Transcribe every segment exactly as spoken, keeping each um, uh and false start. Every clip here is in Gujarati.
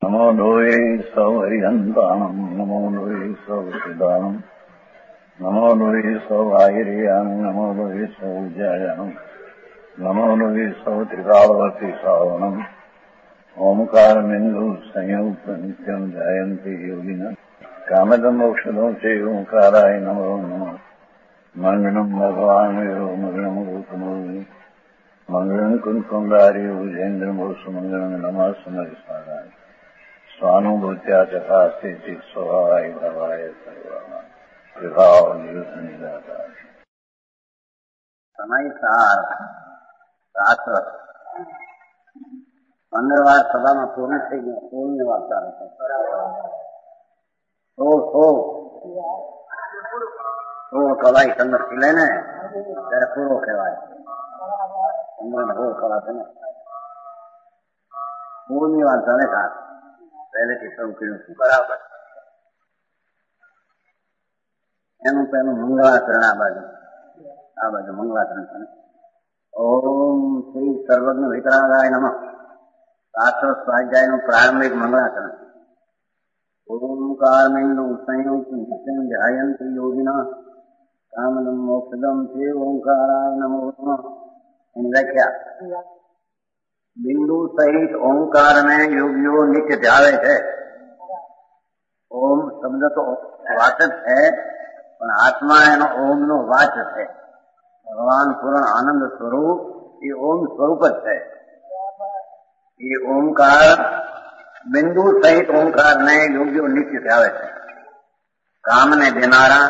નમો લોહે સૌહરિહંતાણમ નમો લોહે સૌસિદાનમ નમો લોહે સૌહાયરિયાન નમો લોહે સૌજયાનમ નમો લોહે સૌત્રિકાળવતી સાવનમ ઓમકાર બિંદુ સંયુક્ત નિત્યમ જાયંતી યોગિના કામદમ મોક્ષદો છે ઓંકારાય નમો નમઃ મંગળમ ભગવાન મંગળમ ગૌતમોની મંગળમ કુંકુંડારી ઉજેન્દ્રમો સુમંગળમ નમઃ સમરિસ્મરાય સ્વાનુભૂત્યા ચકાસ્તે સ્વભાવાય ભવાય સર્વમાં વિભાવ નિયુત નિરાકાર સમયસાર શાસ્ત્ર પંદર વાર સભામાં પૂર્ણ થઈ ગયો. સોળમી વાર ચાલે છે. સો સો સો કવાય સંગત ખીલે ને ત્યારે પૂરો કહેવાય. પંદર હો કવાશે ને સોળમી વાર ચાલે સાત પહેલેથી શરૂ કર્યું છું. બરાબર. એનું પહેલું મંગળાચરણ આ બાજુ આ બાજુ મંગળાચરણ છે. ઓમ શ્રી સર્વજ્ઞ વિતરાગાય નમઃ. શાસ્ત્ર સ્વાધ્યાયનું પ્રારંભિક મંગળાચરણ. ઓમકારમેન્દુ સંયુક્ત નિત્યમ ધ્યાયંતિ યોગિના કામદમ મોક્ષદમ તે ઓંકારાય નમો નમઃ. એની વ્યાખ્યા. બિંદુ સહિત ઓંકારને યોગીઓ નિત્ય ધ્યાવે છે. ઓમ શબ્દ તો વાચક છે, પણ આત્મા એનો ઓમ નો વાચ છે. ભગવાન પૂર્ણ આનંદ સ્વરૂપ એ ઓમ સ્વરૂપ જ છે. એ ઓમકાર બિંદુ સહિત ઓમકાર ને યોગ્ય નિત્ય આવે છે. કામને દેનારા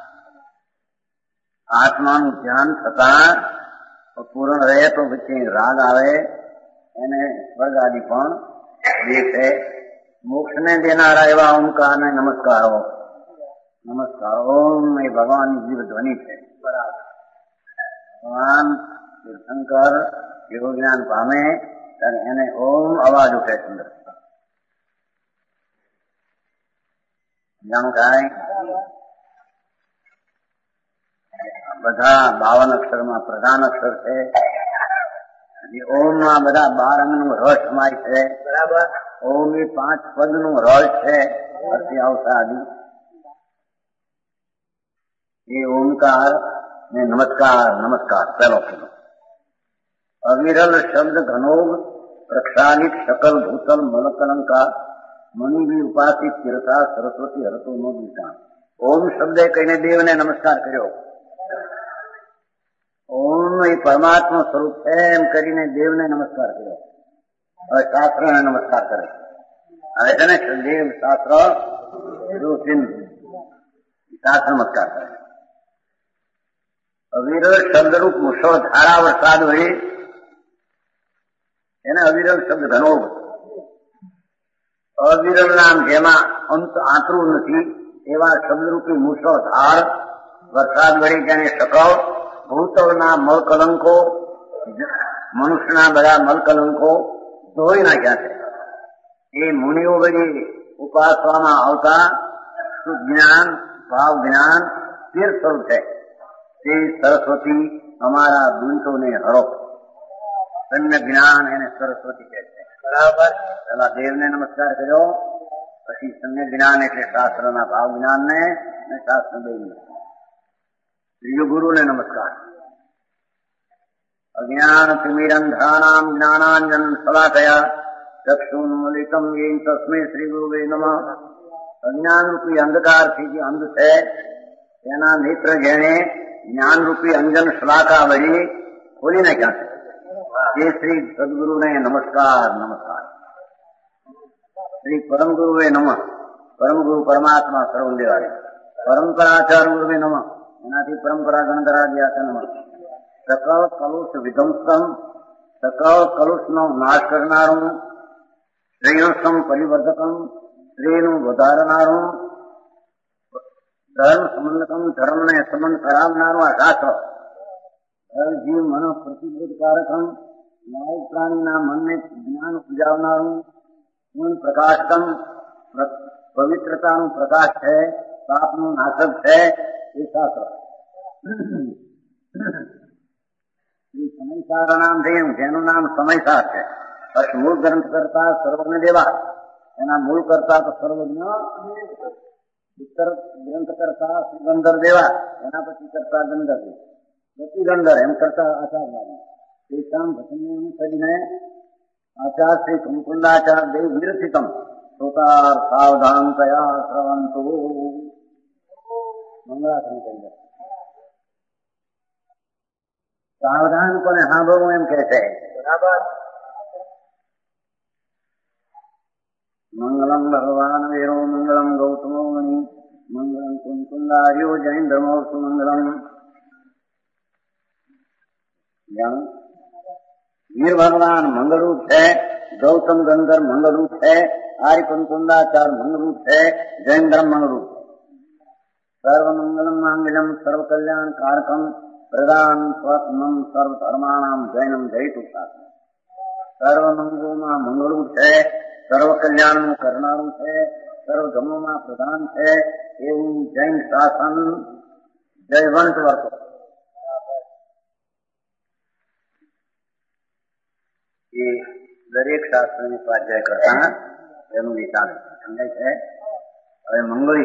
આત્માનું ધ્યાન થતા પૂર્ણ રહે તો પછી રાગ આવે એને સ્વર્ગ આદિ પણ જે છે. મોક્ષને દેનારા એવા ઓમકારને નમસ્કારો નમસ્કાર. ઓમ એ ભગવાનની જીવ ધ્વનિ છે. ભગવાન તીર્થંકર યોગ જ્ઞાન પામે ત્યારે એને ઓમ અવાજ ઉઠે સુંદર. જાણું કાંઈ બધા બાવન અક્ષરમાં પ્રધાન અક્ષર છે. ઓમ માં બધા બાર અંગનું રસ સમાય છે. બરાબર. ઓમ એ પાંચ પદ નું રસ છે. અર્થી આવતા આદિ એ ઓમકાર ને નમસ્કાર નમસ્કાર પહેલો કીધો. અવિરલ શબ્દ ઘનોગ પ્રક્ષાલિત શકલ ભૂતલ મલકલંકા મનુભી ઉપાસિત તીર્થા સરસ્વતી હરતો નો દીતા. ઓમ શબ્દે કહીને દેવને નમસ્કાર કર્યો. ઓમ એ પરમાત્મા સ્વરૂપ છે એમ કરીને દેવને નમસ્કાર કર્યો. હવે શાસ્ત્રને નમસ્કાર કરે. હવે છે ને દેવ શાસ્ત્ર શાસ્ત્ર નમસ્કાર કરે. અવિરલ શબ્દરૂપ મુશળધારા વરસાદ હોય એને અવિરલ શબ્દ ઘણો. અવિરલ નામ જેમાં અંત આંતરું નથી એવા શબ્દરૂપી મુશળધાર વરસાદ વળી જેને સકળ ભૂતળના મલકલંકો મનુષ્યના બધા મલકલંકો ધોઈ નાખ્યા છે. એ મુનિઓ વળી ઉપાસવામાં આવતા શુદ્ધ જ્ઞાન ભાવ જ્ઞાન તીર્થ સ્વરૂપ છે. તે સરસ્વતી અમારા દુરિતોને હરો. ધન્ય જ્ઞાન એને સરસ્વતી કહે છે. બરાબર. પેલા દેવને નમસ્કાર કર્યો, પછી સમ્ય જ્ઞાન એટલે શાસ્ત્રના ભાવ જ્ઞાનને અને શાસ્ત્ર દેવને. ત્રીજો ગુરુને નમસ્કાર. અજ્ઞાન તિમિરંધ્રાણામ જ્ઞાનાંજન શલાકયા ચક્ષુન્મિલિતમ યેન તસ્મૈ શ્રી ગુરુવે નમઃ. અજ્ઞાનરૂપી અંધકારથી જે અંધ છે તેના નેત્ર જેણે જ્ઞાનરૂપી અંજન શલાકા વળી ખોલી નાખ્યા છે. તે શ્રી સદગુરુને નમસ્કાર નમસ્કાર. શ્રી પરમ ગુરુવે નમઃ. પરમ ગુરુ પરમાત્મા સર્વદેવાય. પરંપરાચાર ગુરુવે નમઃ. એનાથી પરંપરા ગણધરાદ્યા છે નમઃ. સકળ કલુષ વિધ્વંસમ સકળ કલુષનો નાશ કરનારું શ્રેયોસમ પરિવર્તકમ શ્રેયનું વધારનારું ધર્મ સંબંધકમ ધર્મને સંબંધ કરાવનારું આ શાસ્ત્ર. જીવ મન પ્રતિબોધકારકમ ન્યાયિક પ્રાણીના મનને જ્ઞાન ઉપજાવનારું ગુણ પ્રકાશકમ પવિત્રતાનું પ્રકાશ છે. પાપનું નાશક છે એ શાસ્ત્ર. સમયસાર નામ થયું જેનું નામ સમયસાર છે. મૂળ ગ્રંથ કરતા સર્વજ્ઞ દેવા એના મૂળ કરતા તો સર્વજ્ઞ ઉત્તર ગ્રંથ કરતા ગંધર દેવા, એના પછી કરતા ગંધર ગતિ ગંધર એમ કરતા આચાર્ય તેષામ વચનને અનુસરીને આચાર શ્રી કુમકુંદાચાર દેવ વિરચિતમ શ્રોતાર સાવધાન કયા શ્રવંતો મંગળાસન કહી દે. સાવધાન કોને સાંભળવું એમ કે છે. બરાબર. મંગલમ ભગવાન વીરો મંગલમ ગૌતમો મણિ મંગલમ કુંકુંદાર્યો જૈન્દ્રમોર્ષુ મંગલમ. વીર ભગવાન મંગળરૂપ છે, ગૌતમ ગંધર મંગળરૂપ છે, આર્ય કુંકુંદાચાર મંગળરૂપ છે, જૈન્દ્રમ મંગળરૂપ. સર્વ મંગલમ માંગલ્યમ સર્વ કલ્યાણ કારકમ પ્રદાન સ્વપ્નમ સર્વ ધર્માણામ જૈનમ જયતુ. સર્વ મંગળોમાં મંગળરૂપ છે, સર્વ કલ્યાણ કરનારું છે, સર્વ ધર્મોમાં પ્રધાન છે એવું જૈન શાસન જયવંત વર્તો. એ દરેક શાસ્ત્રની સ્વાધ્યાય કરતા એનું વિચાર સમજાય છે. હવે મંગળી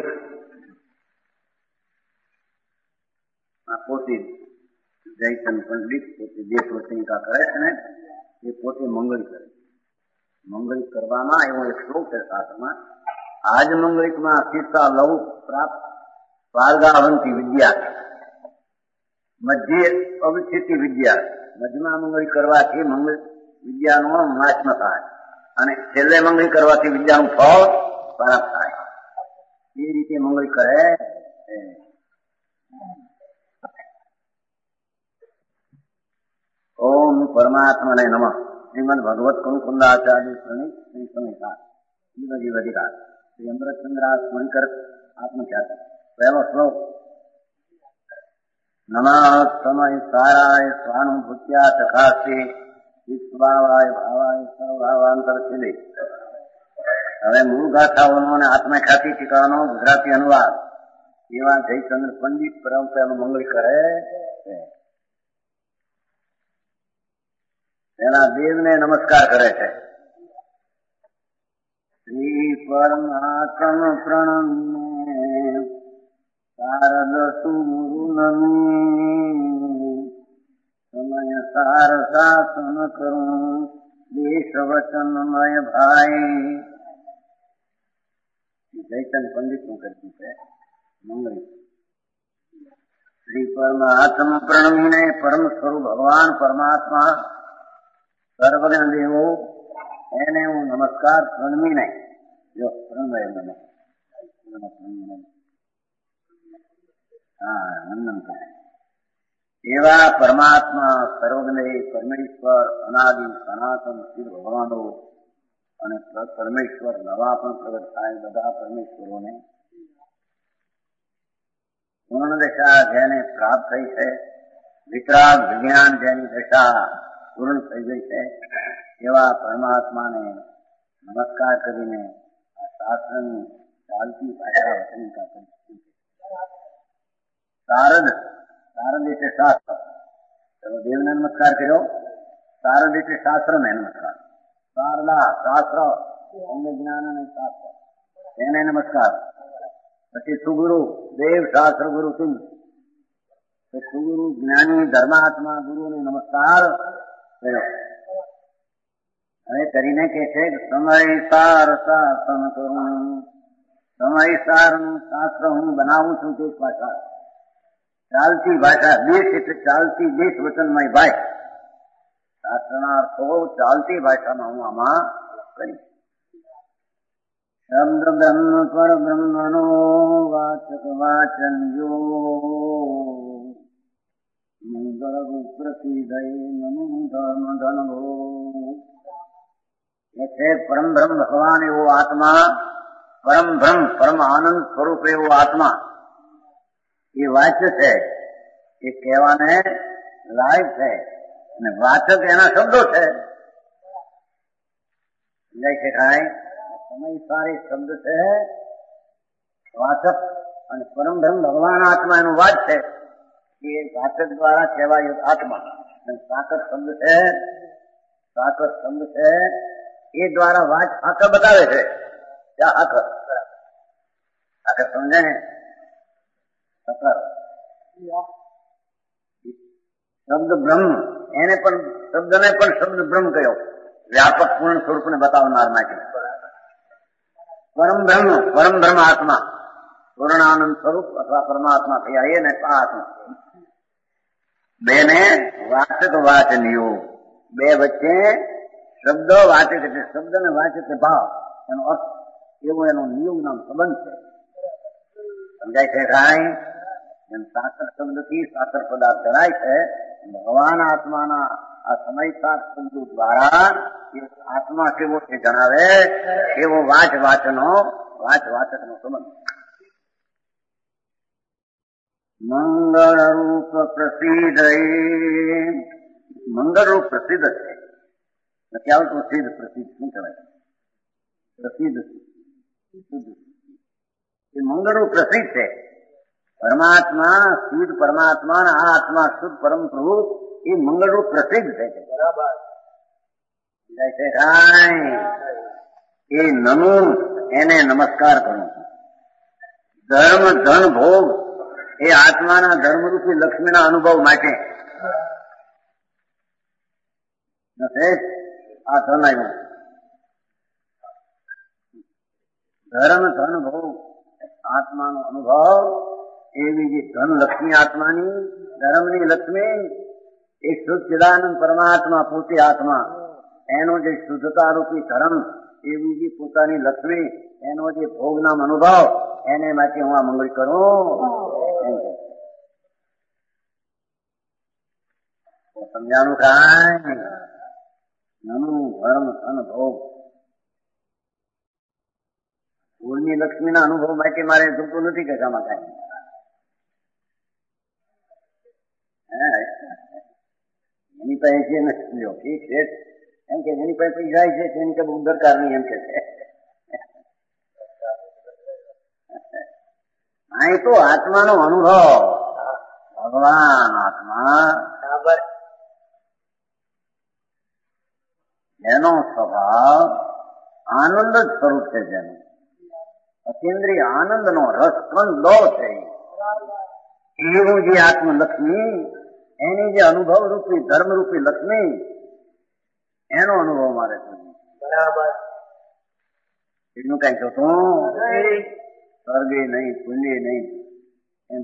પોતે જયચંદ પંડિત પોતે બે પ્રસંગિકા કરે છે ને એ પોતે મંગળી કરે. મંગળિક કરવામાં એવો એક શ્લોક છે શાસ્ત્રમાં. આજ મંગળિકમાં સીતા લવ પ્રાપ્ત સ્વાર્ગાવંતી વિદ્યા મધ્ય અવિચ્છિતિ વિદ્યા. મધ્યમાં મંગળી કરવાથી મંગળ વિદ્યાનો નાશ ન થાય અને છેલ્લે મંગળી કરવાથી વિદ્યાનું ફળ પ્રાપ્ત થાય. એ રીતે મંગળી કરે. ઓમ પરમાત્મને નમઃ. શ્રીમદ ભગવત કુંકુંદાચાર્ય શ્રેણી શ્રી સંહિતા જીવજી વધિકાર શ્રી અમૃતચંદ્રા સ્મરિકર આત્મખ્યાતિ. પહેલો શ્લોક. નમઃ સમય સારાય સ્વાનુભૂત્યા ચકાશે વિશ્વાવાય ભાવાય સર્વભાવાંતર છેદે. હવે મૂળ ગાથાઓનો અને આત્મખ્યાતિ ટીકાનો ગુજરાતી અનુવાદ એવા જયચંદ્ર પંડિત પરંપરાનું મંગળ કરે છે. એના દેવને નમસ્કાર કરે છે. શ્રી પરમાત્મ પ્રણમે શારદ સુમુનમી સમય સાર શાસન કરું દેશ વચનમય ભાઈ. જયચંદ પંડિત નું કરતું છે મંગળી. શ્રી પરમાત્મ પ્રણમીને પરમ સ્વરૂપ ભગવાન પરમાત્મા સર્વને દેવો એને હું નમસ્કાર પ્રણમીને જો પ્રણમય હા વંદન કરે. એવા પરમાત્મા સર્વજ્ઞ પરમેશ્વર અનાદિ સનાતન શિવ ભગવાનો અને પરમેશ્વર નવા પણ પ્રગટ થાય બધા પરમેશ્વરોને પૂર્ણ દશા જેને પ્રાપ્ત થઈ છે, વિતરાગ વિજ્ઞાન જેની દશા પૂર્ણ થઈ ગઈ છે એવા પરમાત્માને નમસ્કાર કરીને આ શાસ્ત્રની ચાલતી ભાષા વચનિકા કરી. શારદ શારદ એટલે શાસ્ત્ર. ચલો દેવને નમસ્કાર કર્યો. શારદ એટલે શાસ્ત્રને નમસ્કાર. શારદા શાસ્ત્ર અન્ય જ્ઞાન અને શાસ્ત્ર એને નમસ્કાર. પછી સુગુરુ દેવ શાસ્ત્ર ગુરુ તું સુગુરુ જ્ઞાની ધર્માત્મા ગુરુને નમસ્કાર કર્યો. હવે કરીને કે છે સમય સાર શાસન કરું. સમય સાર નું શાસ્ત્ર હું બનાવું છું તે ભાષા ચાલતી ભાષા. દેશ એટલે ચાલતી દેશ વચનમય ભાઈ. શાસ્ત્રના અર્થો ચાલતી ભાષામાં હું આમાં કરીશ. શબ્દ બ્રહ્મ પર બ્રહ્મનો વાચક વાચન્યો મંગળ પ્રસિદ્ધય નમો ધર્મ ધનવો. એ છે પરમ બ્રહ્મ ભગવાન એવો આત્મા, પરમ બ્રહ્મ પરમ આનંદ સ્વરૂપ એવો આત્મા એ વાચ્ય છે. એ કહેવાને લાયક છે અને વાચક એના શબ્દો છે. લઈ શકાય સમય સારી શબ્દ છે વાચક અને પરમ બ્રહ્મ ભગવાન આત્મા એનું વાચ છે. એ વાચક દ્વારા કહેવાય આત્મા. સાકર શબ્દ છે સાકર શબ્દ છે એ દ્વારા વાચ સાકર બતાવે છે क्या आकर आकर समझे शब्द ब्रह्म એને પણ શબ્દને પણ શબ્દ બ્રહ્મ કયો વ્યાપક પૂર્ણ સ્વરૂપને બતાવનાર માટે પરમ બ્રહ્મ પરમ બ્રહ્મ આત્મા પૂર્ણાનંદ સ્વરૂપ અથવા પરમાત્મા થયા એ ને આત્મા બે ને વાચક વાચનીયો બે વચ્ચે શબ્દ વાચક એટલે શબ્દ ને વાચક ભાવ એનો અર્થ એવો એનો નિયમ નામ સંબંધ છે સમજાય છે કાંઈ એમ સાકર શબ્દથી સાકર પદાર્થ કરાય છે ભગવાન આત્માના આ સમયસાર શબ્દો દ્વારા એ આત્મા કેવો છે જણાવે એવો વાચ વાચનો વાચ વાચકનો સંબંધ મંગળ રૂપ પ્રસિદ્ધ મંગળ રૂપ પ્રસિદ્ધ છે નથી આવતું સિદ્ધ પ્રસિદ્ધ શું કહેવાય પ્રસિદ્ધ એ મંગળ રૂપ પ્રસિદ્ધ છે પરમાત્મા શુદ્ધ પરમાત્મા આ આત્મા શુદ્ધ પરમ પ્રભુ એ મંગળ રૂપ પ્રસિદ્ધ છે બરાબર એ નમો એને નમસ્કાર કરું ધર્મ ધન ભોગ એ આત્માના ધર્મરૂપી લક્ષ્મીના અનુભવ માટે આ ધન આવ્યું ધર્મ ધન ભોગ આત્માનો અનુભવ એવી જે ધન લક્ષ્મી આત્માની ધર્મની લક્ષ્મી એ શુદ્ધિદાનંદ પરમાત્મા પોતે આત્મા એનો જે શુદ્ધતા રૂપી ધર્મ એવી જે પોતાની લક્ષ્મી એનો જે ભોગનામ અનુભવ એને માટે હું આ મંગળ કરું સમજાણું કાંઈ નનું ધર્મ ધન ભોગ પૂર્ણની લક્ષ્મીના અનુભવ માટે મારે જોતું નથી કે કામાં કાંઈ એની પાસે છે નથી લ્યો ઠીક છે એમ કે જેની પાસે પૈસા છે તેની કઈ બહુ દરકાર નહીં એમ કે છે અહીં તો આત્માનો અનુભવ ભગવાન આત્મા બરાબર એનો સ્વભાવ આનંદ જ સ્વરૂપ છે જેનું અતિન્દ્રિય આનંદનો રસ કંદો છે એવું જે આત્મલક્ષ્મી એની જે અનુભવ રૂપી ધર્મ રૂપી લક્ષ્મી એનો અનુભવ મારે બરાબર એનું કઈ જોતું સ્વર્ગે નહીં પુણ્ય નહીં એમ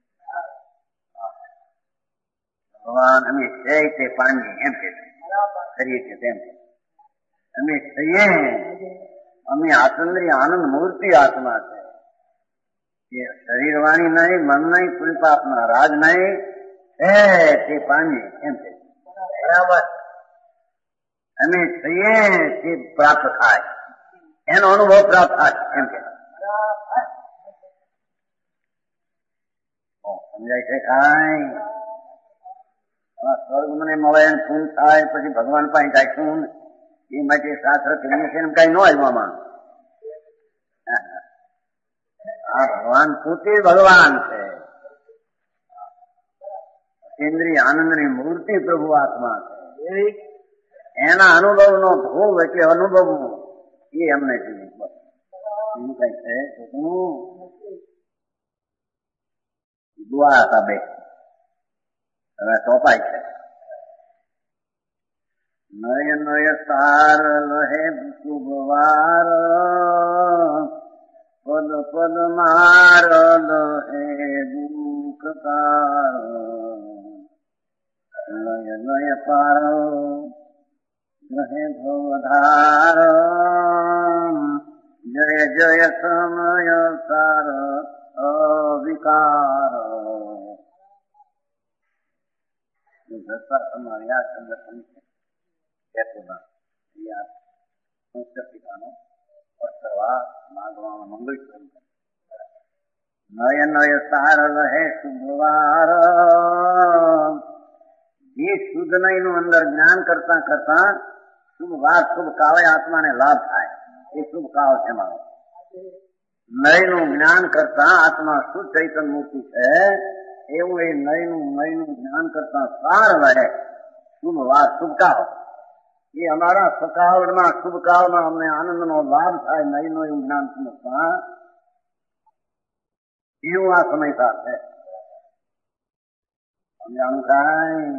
ભગવાન અમે છે તે પાણીએ એમ કે કરીએ છીએ તેમ અમે થઈએ અમે આતંદ્રી આનંદ મૂર્તિ આત્મા છે એ શરીર વાણી નહીં મન નહીં પુણ્ય પાપના રાજ નહીં છે તે પાણીએ એમ કે બરાબર અમે થઈએ તે પ્રાપ્ત થાય એનો અનુભવ પ્રાપ્ત થાય એમ કે સમજાય છે કાંઈ સ્વર્ગ મને મળે એમ શું થાય પછી ભગવાન પાસે જાય શું એ માટે શાસ્ત્ર કરીએ છીએ કઈ ન આવ્યામાં આ ભગવાન પોતે ભગવાન છે ઇન્દ્રિય આનંદની મૂર્તિ પ્રભુ આત્મા છે એના અનુભવનો ભોગ એટલે અનુભવ એ અમને જોઈએ એનું કઈ છે દુઆ હતા બે હવે સોંપાય છે નય નય સાર લહે શુભવાર પદ પદ માર લહે દુઃખકાર નય નય પાર લહે ભવધાર જય જય સમય સાર અવિકાર ધરતા તમારે આ સંગઠન છે સંસ્કૃતિકાનો અર્થ કરવા માગવામાં મંગળ સ્વરૂપ નય નય સાર લહે શુભવાર એ શુદ્ધ નય નું અંદર જ્ઞાન કરતા કરતા શુભ વાર શુભ કાળે આત્માને લાભ થાય એ શુભ કાળ છે મારો નય નું જ્ઞાન કરતા આત્મા શુદ્ધ ચૈતન્ય મૂર્તિ છે એવું એ નયનું નયનું જ્ઞાન કરતા સાર વડે શુભ વાર શુભ કાળ એ અમારા સકાળમાં શુભકાળમાં અમને આનંદનો લાભ થાય નહીંનો એવું જ્ઞાન સમજતા એવું આ સમયસાર છે. સમજાણું કાંઈ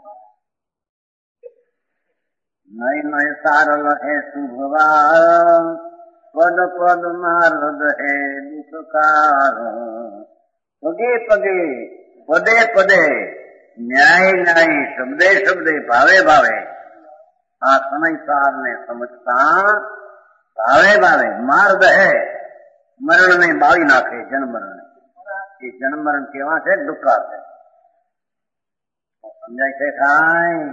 નહીં નહીં સારલ હે શુભવાર પદ પદ માર્ગ હે દુઃખકાર પગે પગે પદે પદે ન્યાય ન્યાય શબ્દે શબ્દે ભાવે ભાવે આ સમયસાર ને સમજતા ભાવે ભાવે માર્ગ હે મરણ ને બાળી નાખે જન્મ મરણ એ જન્મ મરણ કેવા છે દુઃખકાર છે. સમજાય છે કાંઈ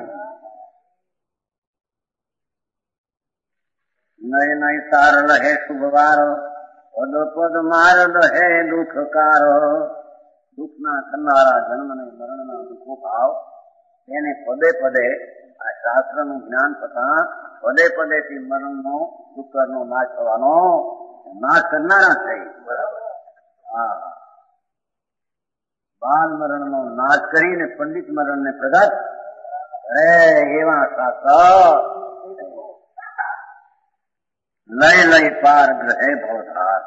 નય નય સારલ હે શુભવારો પદ પદ માર્ગ હે દુઃખકારો દુઃખના કરનારા જન્મ ને મરણના દુઃખો ભાવ એને પદે પદે આ શાસ્ત્રનું જ્ઞાન થતા પદે પદે થી મરણનો દુઃખનો નાશ થવાનો નાશ કરનારા છે. બરાબર હા બાલ મરણનો નાશ કરીને પંડિત મરણને પ્રગટ અરે એવા શાસ્ત્ર લય લય પાર ગ્રહે ભવધાર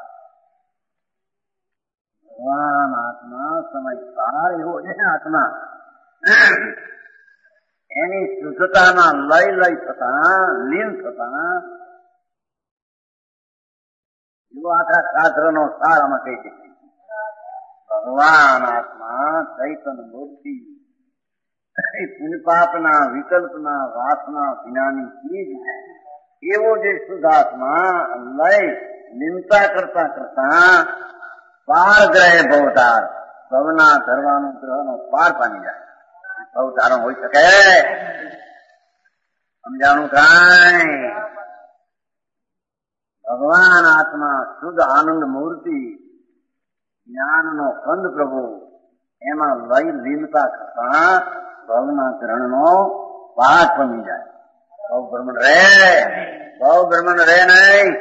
ભગવાન આત્મા સમય પાર એવો છે આત્મા એની શુદ્ધતાના લય લય થતા લીન થતા એવો આખા શાસ્ત્રનો સાર આમાં કહી છે. ભગવાન આત્મા ચૈતન મૂર્તિ પુણ્યપાપના વિકલ્પના વાસના વિનાની ચીજ એવો જે શુદ્ધાત્મા લય નિંદા કરતા કરતા પાર ગ્રહે ભવધાર ભવના ધરવાનું ગ્રહનો પાર પામી જાય ભવધારો હોઈ શકે. સમજાણું કાંઈ ભગવાન આત્મા શુદ્ધ આનંદ મૂર્તિ જ્ઞાનનો કંદ પ્રભુ એમાં લય લીનતા કરતા ભવના ગ્રહણનો પાર પામી જાય. બહુ બ્રહ્મણ રે બહુ બ્રહ્મણ રે નહીં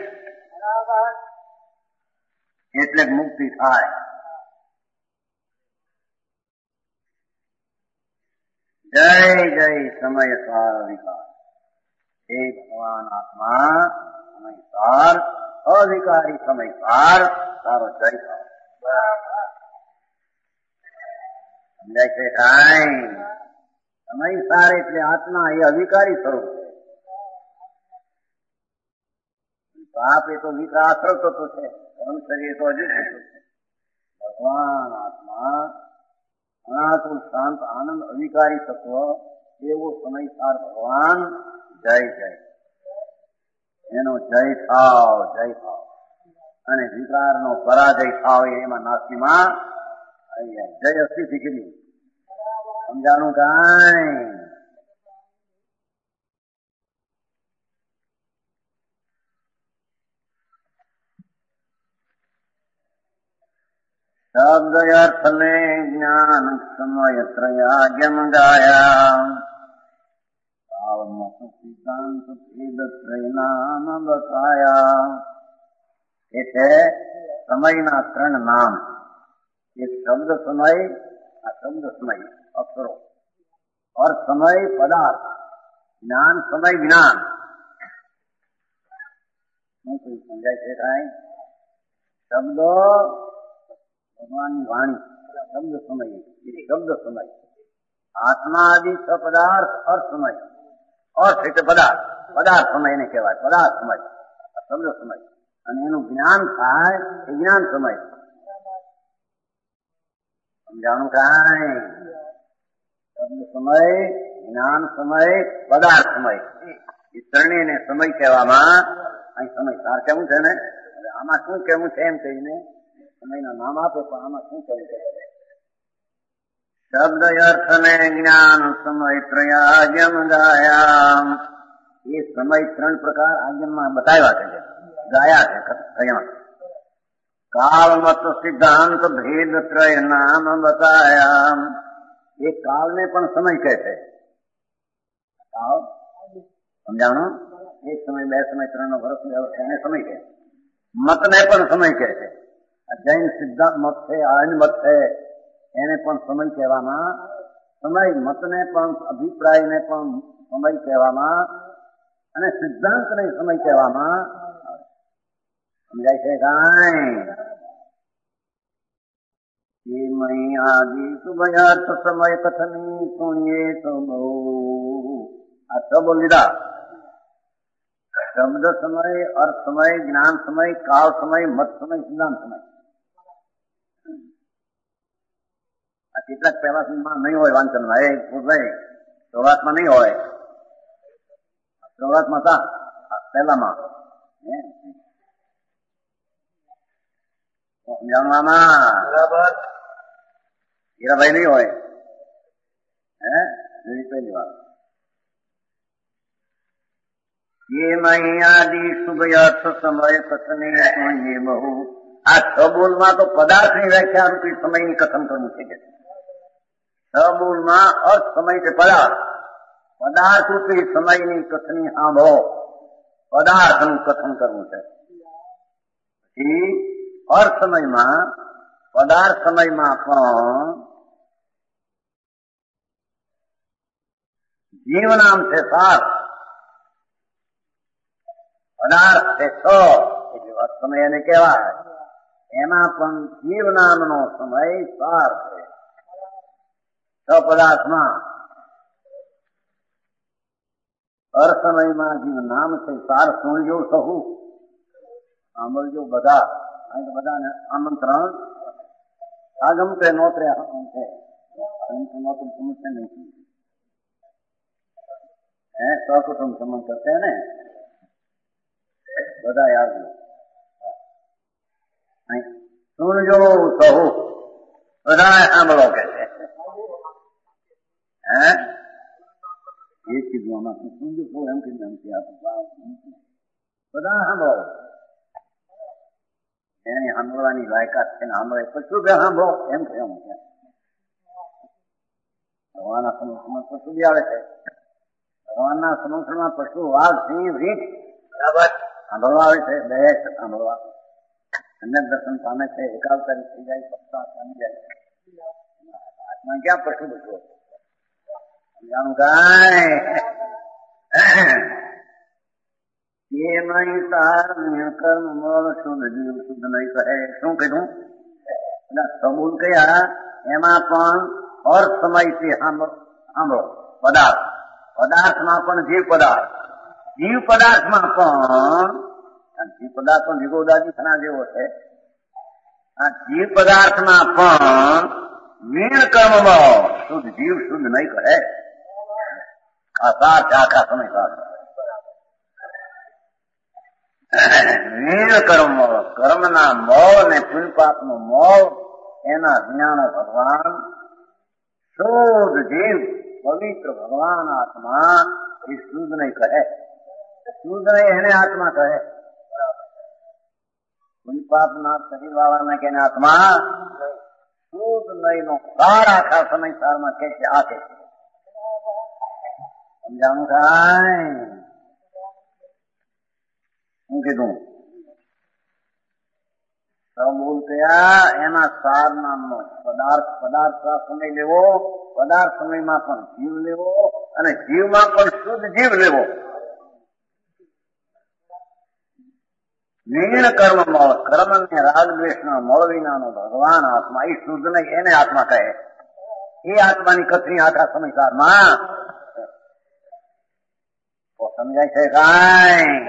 એટલે મુક્તિ થાય. જય જય સમય સાર અધિકાર હે ભગવાન આત્મા સમય સાર અધિકારી સમય સાર તારો જય થાવ. સમજાય છે કાંઈ સમય સાર એટલે આત્મા એ અધિકારી સ્વરૂપ છે. પાપ એ તો વિકાસ થતો છે શરીર તો હજુ થતો છે. ભગવાન આત્મા અનાતુર શાંત આનંદ અધિકારી તત્વ એવો સમયસાર ભગવાન જય જય એનો જય થાવ જય થાવ અને વિકારનો પરાજય થાવ એમાં નાસ્તીમાં જય અસ્તિ શીખી. સમજાણું કાંઈ શબ્દ અર્થ ને જ્ઞાન સમય ત્રયાજ્ઞમ ગાયા સિદ્ધાંત ભેદ ત્રય નામ બતાયા. એટલે સમયના ત્રણ નામ એક શબ્દ સમય આ શબ્દ સમય અક્ષરો અર્થ સમય પદાર્થ જ્ઞાન સમય જ્ઞાન શું કઈ સમજાય છે કાંઈ શબ્દો ભગવાનની વાણી શબ્દ સમય શબ્દ સમય આત્મા આદિ પદાર્થ અર્થ સમય અર્થ એટલે પદાર્થ પદાર્થ સમય ને કહેવાય પદાર્થ સમય શબ્દ સમય અને એનું જ્ઞાન થાય એ જ્ઞાન સમય. સમજાણું કાંઈ શબ્દ સમય જ્ઞાન સમય પદાર્થ સમય એ ત્રણેયને સમય કહેવામાં અહીં સમય સાર કેવું છે ને આમાં શું કેવું છે એમ કહીને સમયના નામ આપે પણ આમાં શું કેવું છે. શબ્દ અર્થ ને જ્ઞાન સમય ત્રયાજ્ઞમ ગાયા એ સમય ત્રણ પ્રકાર આજ્ઞમાં બતાવ્યા છે ગાયા છે થયા. કાળ મત સિદ્ધાંત ભેદ ત્રય નામ બતાયા એ કાળને પણ સમય કહે છે. કાળ સમજાણું એક સમય બે સમય ત્રણ નો વર્ષ એને સમય કહે. મતને પણ સમય કહે છે. જૈન સિદ્ધાંત મત છે આયન મત છે એને પણ સમય કહેવામાં સમય મતને પણ અભિપ્રાયને પણ સમય કહેવામાં અને સિદ્ધાંત ને સમય કહેવામાં સમજાય છે કાંઈ આદિ શુભયાર્થ સમય કથની સુણીએ તો બહુ આ છ બોલ લીધા શબ્દ સમય અર્થ સમય જ્ઞાન સમય કાળ સમય મત સમય સિદ્ધાંત સમય આ કેટલાક પહેલા નહીં હોય વાંચનમાં એ ભાઈ શરૂઆતમાં નહીં હોય શરૂઆતમાં તા પહેલામાં સમજાવવામાં બરાબર હીરાભાઈ નહીં હોય હે પહેલી વાત ये मयादि शुभ अर्थ समय कथने ये बहु આ છ બોલમાં તો પદાર્થની વ્યાખ્યા રૂપી સમયની કથન કરવું છે છ બોલમાં અર્થ સમય છે પદાર્થ પદાર્થ રૂપી સમયની કથની સાંભળો પદાર્થનું કથન કરવું છે પછી અર્થ સમયમાં પદાર્થ સમયમાં પણ જીવ નામ છે સાર પદાર્થ છે છ એટલે અર્થ સમય એને કહેવાય એમાં પણ જીવ નામનો સમય સાર છે છ પદાર્થમાં અર્થ સમયમાં જીવ નામ છે સાર સુણજો સહુ સાંભળજો બધા અહીં તો બધાને આમંત્રણ આ ગમતે નોતરે છે નોતરું સમજશે નહીં હે સકુટુંબ સંબંધ કરશે ને બધા યાદ સુણજો સહુ બધા સાંભળો કે છે હે એ કીધું આમાં સુણજો સહુ એમ કીધું એમ બધા સાંભળો એની સાંભળવાની લાયકાત છે ને સાંભળે પછી બે સાંભળો એમ કહેવાનું છે ભગવાનના સમુદ્રમાં પશુ બી આવે છે ભગવાનના સમુદ્રમાં પશુ વાઘ સિંહ રીંછ બરાબર સાંભળવા આવે છે બે સાંભળવા સમ્યક દર્શન પામે છે એકાવતારી થઈ જાય સપ્તાહ પામી જાય આત્મા ક્યાં પશુ બધું સમજાણું કાંઈ એ તાર કર્મ મળ શુદ્ધ જીવ શુદ્ધ નહીં કહે શું કીધું સબૂલ કયા એમાં પણ અર્થ સમયથી સાંભળો પદાર્થ પદાર્થમાં પણ જીવ પદાર્થ જીવ પદાર્થમાં પણ જીવ પદાર્થ પણ વિગોદાદી થના જેવો છે આ જીવ પદાર્થમાં પણ વીણ કર્મમાં શુદ્ધ જીવ શુદ્ધ નહીં કહે આ સાર છે આખા સમય સાર વીણ કર્મ કર્મના મોહ ને પુલપાપ નું મોહ એના જ્ઞાન ભગવાન શુદ્ધ જીવ પવિત્ર ભગવાન આત્મા એ શુદ્ધ નહીં કહે શુદ્ધ નહીં એને આત્મા કહે પુલપાપ ના શરીર વાળાને કે આત્મા શુદ્ધ નહીં નો સાર આખા સમય સારમાં કે છે આ કે સમજાણું કાંઈ શું કીધું સબૂલ કયા એના સાર નામનો પદાર્થ પદાર્થ સમય લેવો પદાર્થ સમયમાં પણ જીવ લેવો અને જીવમાં પણ શુદ્ધ જીવ લેવો વિહીન કર્મ મળ કર્મ ને રાગ દ્વેષ ના મળ વિનાનો ભગવાન આત્મા એ શુદ્ધ નહીં એને આત્મા કહે એ આત્માની કથની આખા સમય સારમાં સમજાય છે કાંઈ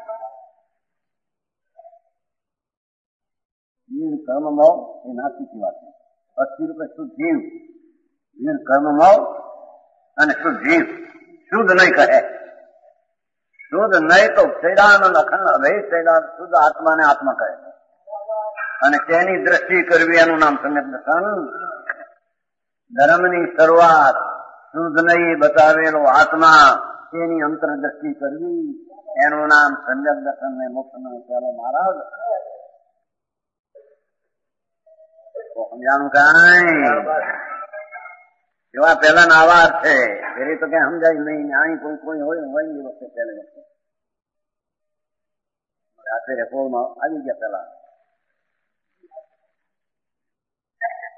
વીણ કર્મ મોહ એ નાસ્તિકની વાત છે અસ્થિર રૂપે શુદ્ધ જીવ વીણ કર્મ મોહ અને શુદ્ધ જીવ શુદ્ધ નહીં કહે શુદ્ધ નહીં તો ચૈદાનંદ અખંડ અભય ચૈદાન શુદ્ધ આત્માને આત્મા કહે અને તેની દ્રષ્ટિ કરવી એનું નામ સમ્યક દર્શન ધર્મની શરૂઆત શુદ્ધ નહીં બતાવેલો આત્મા તેની અંતર દ્રષ્ટિ કરવી એનું નામ સમ્યક દર્શન ને મોક્ષ નો ચાલો મહારાજ સમજાણું કાંઈ એવા પેલા ના આવા છે પેલી તો ક્યાં સમજાય નહીં અહીં કોઈ કોઈ હોય હોય એ વખતે પહેલી વખતે રાત્રે રેકોર્ડમાં આવી ગયા પેલા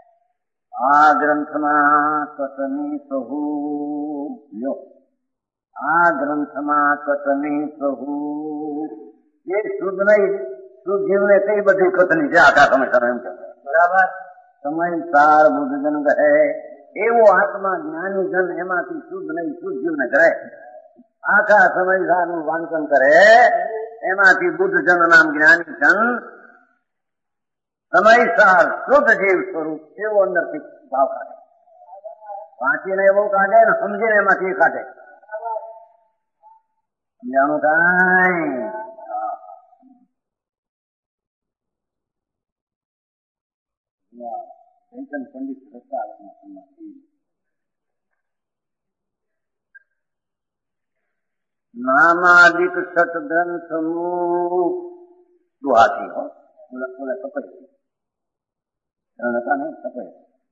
આ ગ્રંથમાં કથની સહુ લ્યો આ ગ્રંથમાં કથની સહુ એ શુદ્ધ નહીં, શુદ્ધ જીવને કઈ બધી કથની છે આખા સમયસર એમ છે બરાબર. સમયસાર બુદ્ધજન કહે એવો આત્મા જ્ઞાની જન એમાંથી શુદ્ધ નહીં શુદ્ધ જીવને કરે. આખા સમયસારનું વાંચન કરે એમાંથી બુદ્ધજન નામ જ્ઞાની જન સમયસાર શુદ્ધ જીવ સ્વરૂપ એવો અંદરથી ભાવ કાઢે. વાંચીને એવો કાઢે ને સમજીને એમાંથી કાઢે. સમજાણું કાંઈ પંડિત નામાદિક સત ગ્રંથ મુખ દુહાથી હો બોલે કપાઈ હતા નહીં કપાઈ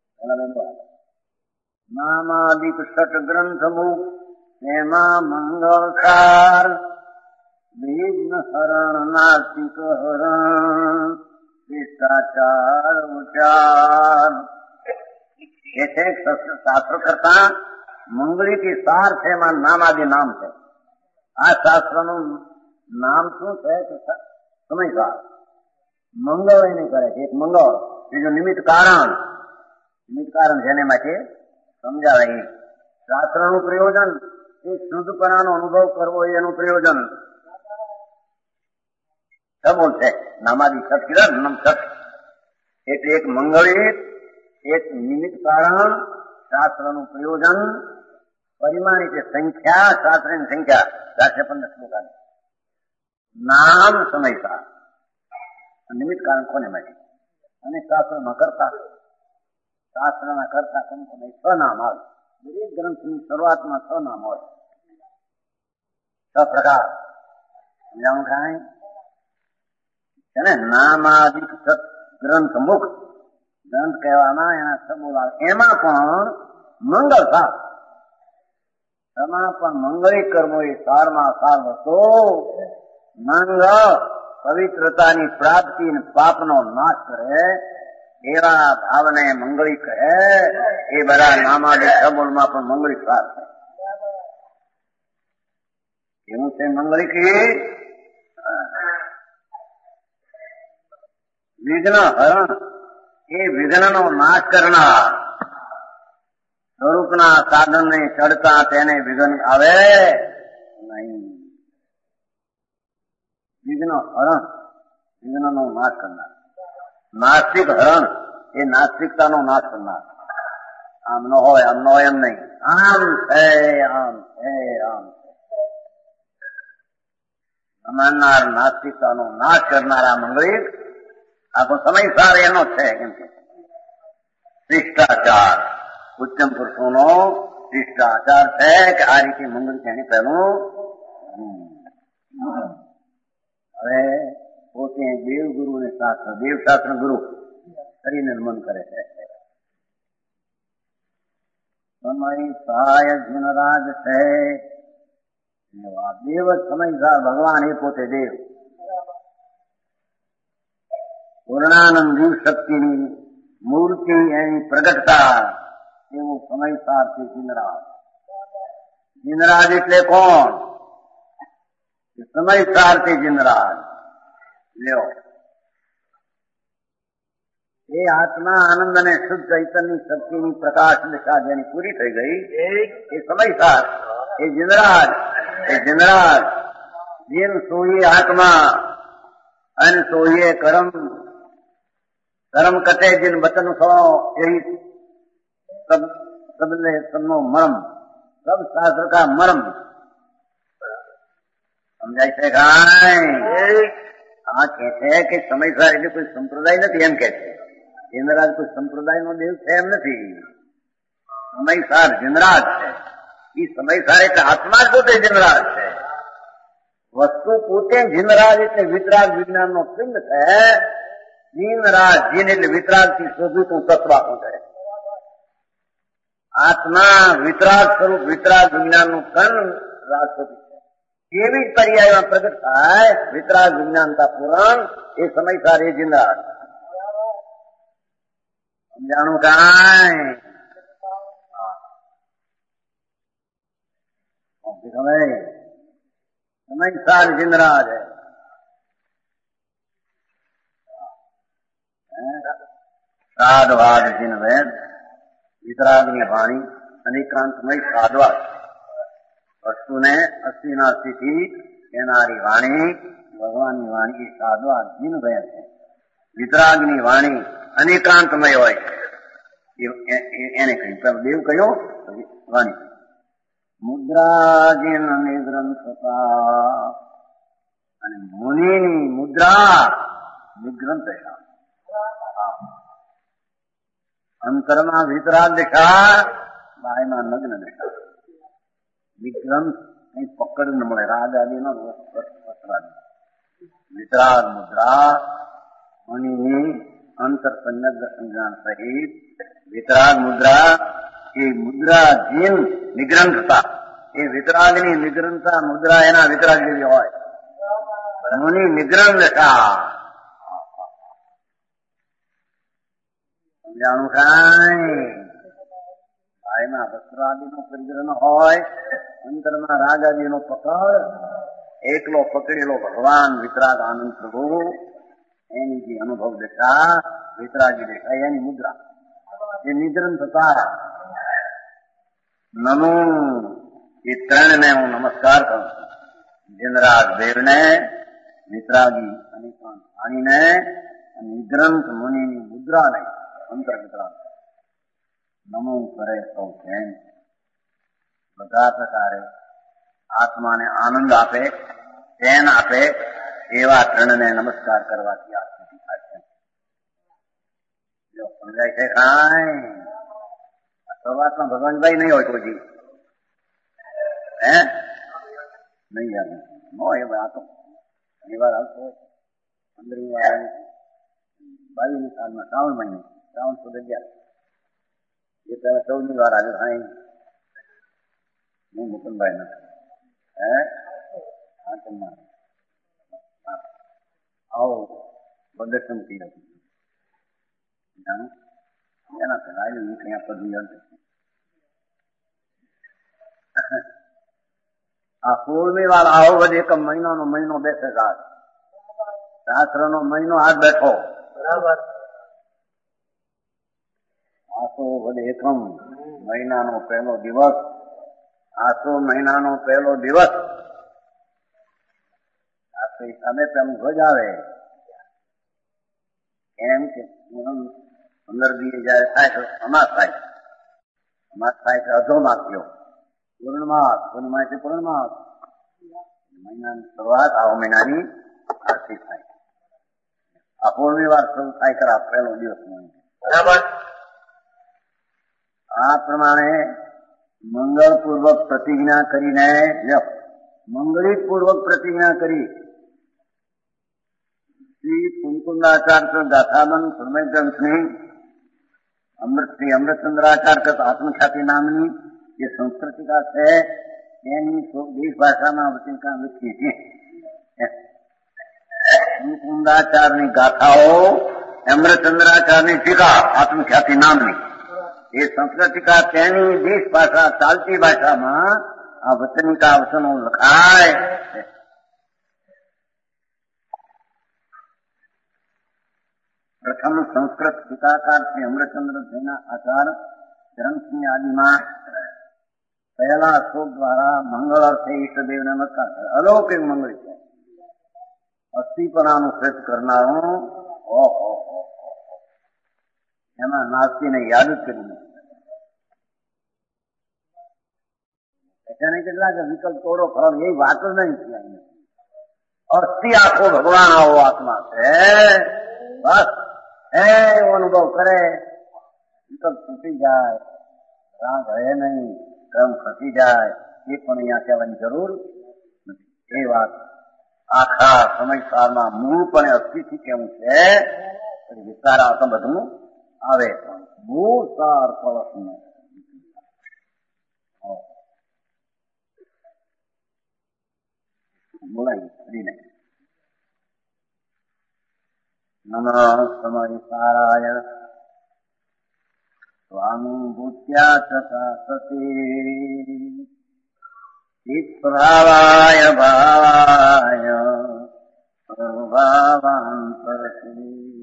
નામાદિક સત ગ્રંથ મુખ એમાં મંગળકાર વિઘ્ન હરણ નાસ્તિક હરણ શિષ્ટાચાર ઉચાર એ છે શાસ્ત્ર કરતા મંગળી થી સાર છે એમાં નામ આદિ નામ છે. આ શાસ્ત્રનું નામ શું છે કે સમયસાર મંગળ એને કરે છે. એક મંગળ બીજું નિમિત્ત કારણ. નિમિત્ત કારણ જેને માટે સમજાવે એ શાસ્ત્રનું પ્રયોજન એ શુદ્ધપણાનો અનુભવ કરવો એનું પ્રયોજન સબોલ છે. નામાદિ સત કીધા નમ સત એટલે એક મંગળી એક નિમિત્ત કારણ શાસ્ત્રનું પ્રયોજન પરિમાણિક સંખ્યા શાસ્ત્રની સંખ્યા ચારસો પંદર શ્લોકાની નામ સમયસાર નિમિત્ત કારણ કોને માટે અને શાસ્ત્રમાં કરતા શાસ્ત્રના કરતા કોને કોને છ નામ આવે. દરેક ગ્રંથની શરૂઆતમાં છ નામ હોય. છ પ્રકાર સમજાવું કાંઈ છે ને. નામાદિક સત ગ્રંથ મુખ ગ્રંથ કહેવામાં એના સબોલ આવે. એમાં પણ મંગળ સાર એમાં પણ મંગળી કર્મો એ સારમાં સાર વસ્તુ મંગળ પવિત્રતાની પ્રાપ્તિ અને પાપનો નાશ કરે એવા ભાવને મંગળી કહે. એ બધા નામાદિક સબોલમાં પણ મંગળી સાર છે. એવું છે મંગળી કી વિઘ્ન હરણ એ વિઘ્નનો નાશ કરનાર સ્વરૂપના સાધનને ચડતા તેને વિઘ્ન આવે નહીં. વિઘ્ન હરણ વિઘ્નનો નાશ કરનાર. નાસ્તિક હરણ એ નાસ્તિકતાનો નાશ કરનાર. આમ ન હોય આમ ન હોય એમ નહીં આમ છે આમ છે આમ માનનાર નાસ્તિકતાનો નાશ કરનારા મંગળી આખો સમયસાર એનો છે. કેમ કે શિષ્ટાચાર ઉત્તમ પુરુષોનો શિષ્ટાચાર છે કે આ રીતે મંગળ છે પહેલું. હવે પોતે દેવ ગુરુ ને શાસ્ત્ર દેવ શાસ્ત્ર ગુરુ કરીને મન કરે છે. સમય સહાય જીનરાજ છે દેવ જ સમયસાર ભગવાન એ પોતે દેવ. પૂર્ણાનંદ જીવ શક્તિની મૂર્તિ એની પ્રગટતા એવું સમયસાર છે જીનરાજ. જીનરાજ એટલે કોણ? સમયસાર છે જીનરાજ. લ્યો એ આત્મા આનંદ અને શુદ્ધ ચૈતન્ય શક્તિની પ્રકાશ દિશા જેની પૂરી થઈ ગઈ એ સમયસાર એ જીનરાજ. એ જીનરાજ જીન સોઈએ આત્મા અને સોઈએ કર્મ कर्म कटे जिन वचन सो यही सब सब सबनो मर्म सब शास्त्र का मर्म समझाय છે કાંઈ? આ કે છે કે સમયસાર એટલે કોઈ સંપ્રદાય નથી એમ કે છે. જીનરાજ કોઈ સંપ્રદાયનો દેવ છે એમ નથી. સમયસાર જીનરાજ છે. એ સમયસાર એટલે આત્મા જ પોતે જીનરાજ છે. વસ્તુ પોતે જીનરાજ એટલે વિતરાગ વિજ્ઞાનનો પિંડ છે. જીનરાજ જીન એટલે વિતરાગ થી શોભિતું તત્વ છે. આત્મા વિતરાગ સ્વરૂપ વિતરાગ વિજ્ઞાન નું કણ રાષ્ટ્રપતિ છે. કેવી જ પર્યાયમાં પ્રગટ થાય વિતરાગ વિજ્ઞાનતા પુરાણ એ સમયસાર એ જીનરાજ. સમજાણું કાંઈ? समय समय सार जिंदराज है साधवाद जिन वेद वितरागनी वाणी अनेकांतमय साधवाद વસ્તુને અસ્થિના સ્થિતિ એનારી વાણી ભગવાનની વાણી સાધવા જીન ભય છે. વિતરાગની વાણી અનેકાંતમય હોય છે એને કહ્યું દેવ કયો વાણી મુદ્રા જીન નિગ્રંથતા અને મુનિની મુદ્રા નિગ્રંથ અંતરમાં વિતરાગ દિશા બાયમાં નગ્ન દિશા વિગ્રંથ કઈ પકડ ન મળે રાગ આદિ નો વિતરાગ મુદ્રા મુનિની અંતર સંજ્ઞ સંજ્ઞાન સહિત વિતરાગ મુદ્રા એ મુદ્રા જીન નિગ્રંથતા એ વિતરાગની નિગ્રંથતા મુદ્રા એના વિતરાગ જેવી હોય મુનિ નિગ્રંથતા સમજાણું કાંઈ એમાં વસ્ત્રાદિનો પરિગ્રહ હોય અંતરમાં રાગ આદિનો પકડ એકલો પકડેલો ભગવાન વિતરાગ આનંદ પ્રભુ એની જે અનુભવ દેખા વિતરાગી દેખાય એની મુદ્રા એ નિગ્રંથતા નમો એ ત્રણને હું નમસ્કાર કરું છું જિનરાજ દેવને વિતરાગી અનેકાંત વાણીને નિગ્રંથ મુનિની મુદ્રાને અંતર વિતરાગ નમો કરે સૌ કેમ બધા પ્રકારે આત્માને આનંદ આપે ચેન આપે એવા ત્રણને નમસ્કાર કરવાથી આ સ્થિતિ થાય છે. જો સમજાય છે કાંઈ શરૂઆતમાં ભગવાનભાઈ નહીં હોય કોઈ હે નહીં યાદ હોય આ તો ઘણી વાર આવતો હોય પંદરમી વાર બાવીસમી સાલમાં શ્રાવણ મહિને શ્રાવણ સુદ અગિયાર એ પેલા ચૌદમી વાર આજે થાય હું મુકુંદભાઈ નથી હે આવો પ્રદર્શન કર્યું જાણું એના પેલા આવ્યું હું ક્યાં પદવી આ સોળમી વાર આવો બધે એક મહિનાનો મહિનો બેસે સાત શાસ્ત્ર નો મહિનો હાથ બેઠો બરાબર આસો વડે એકમ મહિનાનો પહેલો દિવસ આસો મહિનાનો પહેલો દિવસ આસો હિસાબે પેલું ધ્વજ આવે એમ કે પંદર દિવસ જયારે થાય તો સમાસ થાય સમાસ થાય કે અધોમાસ થયો પૂર્ણમાસ પૂર્ણમાસ પૂર્ણમાસ મહિનાની શરૂઆત આવો મહિનાની આરતી થાય આ પૂર્ણિ વાર શરૂ થાય કરા પહેલો દિવસ બરાબર આ પ્રમાણે મંગળપૂર્વક પ્રતિજ્ઞા કરીને મંગળી પૂર્વક પ્રતિજ્ઞા કરી શ્રી કુમકુંદાચાર્ય ગાથાબંધ સમય ગ્રંથની અમૃત શ્રી અમૃતચંદ્રાચાર્ય આત્મખ્યાતિ નામની જે સંસ્કૃતિકા છે એની દેશ ભાષામાં વચનકા લખી છે. કુમકુંદાચાર્યની ગાથાઓ અમૃતચંદ્રાચાર્યની ટીકા આત્મખ્યાતિ નામની એ સંસ્કૃતિકા તેની દેશ ભાષા ચાલતી ભાષામાં આ વચનિકા વચનો લખાય છે. પ્રથમ સંસ્કૃત ટીકાકાર શ્રી અમૃતચંદ્ર જૈના આચાર ગ્રંથની આદિમાં પહેલા શ્લોક દ્વારા મંગળ અર્થે ઈષ્ટદેવને નમસ્કાર કરે. અલૌકિક મંગળ છે. અસ્થિપણાનું શ્રેષ્ઠ કરનારું ઓહો એમાં નાસ્તીને યાદ જ કરીને એને કેટલાક વિકલ્પ તોડો ખરો એ વાત જ નહીં. અસ્થિ આખો ભગવાન આવો આત્મા છે. બસ એ અનુભવ કરે વિકલ્પ તૂટી જાય રાગ હે નહીં ક્રમ ખસી જાય એ પણ અહીંયા કહેવાની જરૂર નથી. એ વાત આખા સમયકાળમાં મૂળપણે અસ્થિથી કેવું છે વિસ્તાર આવતા બધું આવે મૂળ સાર કળશ બોલાય સ્ત્રીને નમઃ સમયસારાય સ્વામી ભૂત્યા તથા સતી ચિત્તભાવાય ભાવાય ભાવાંતરથી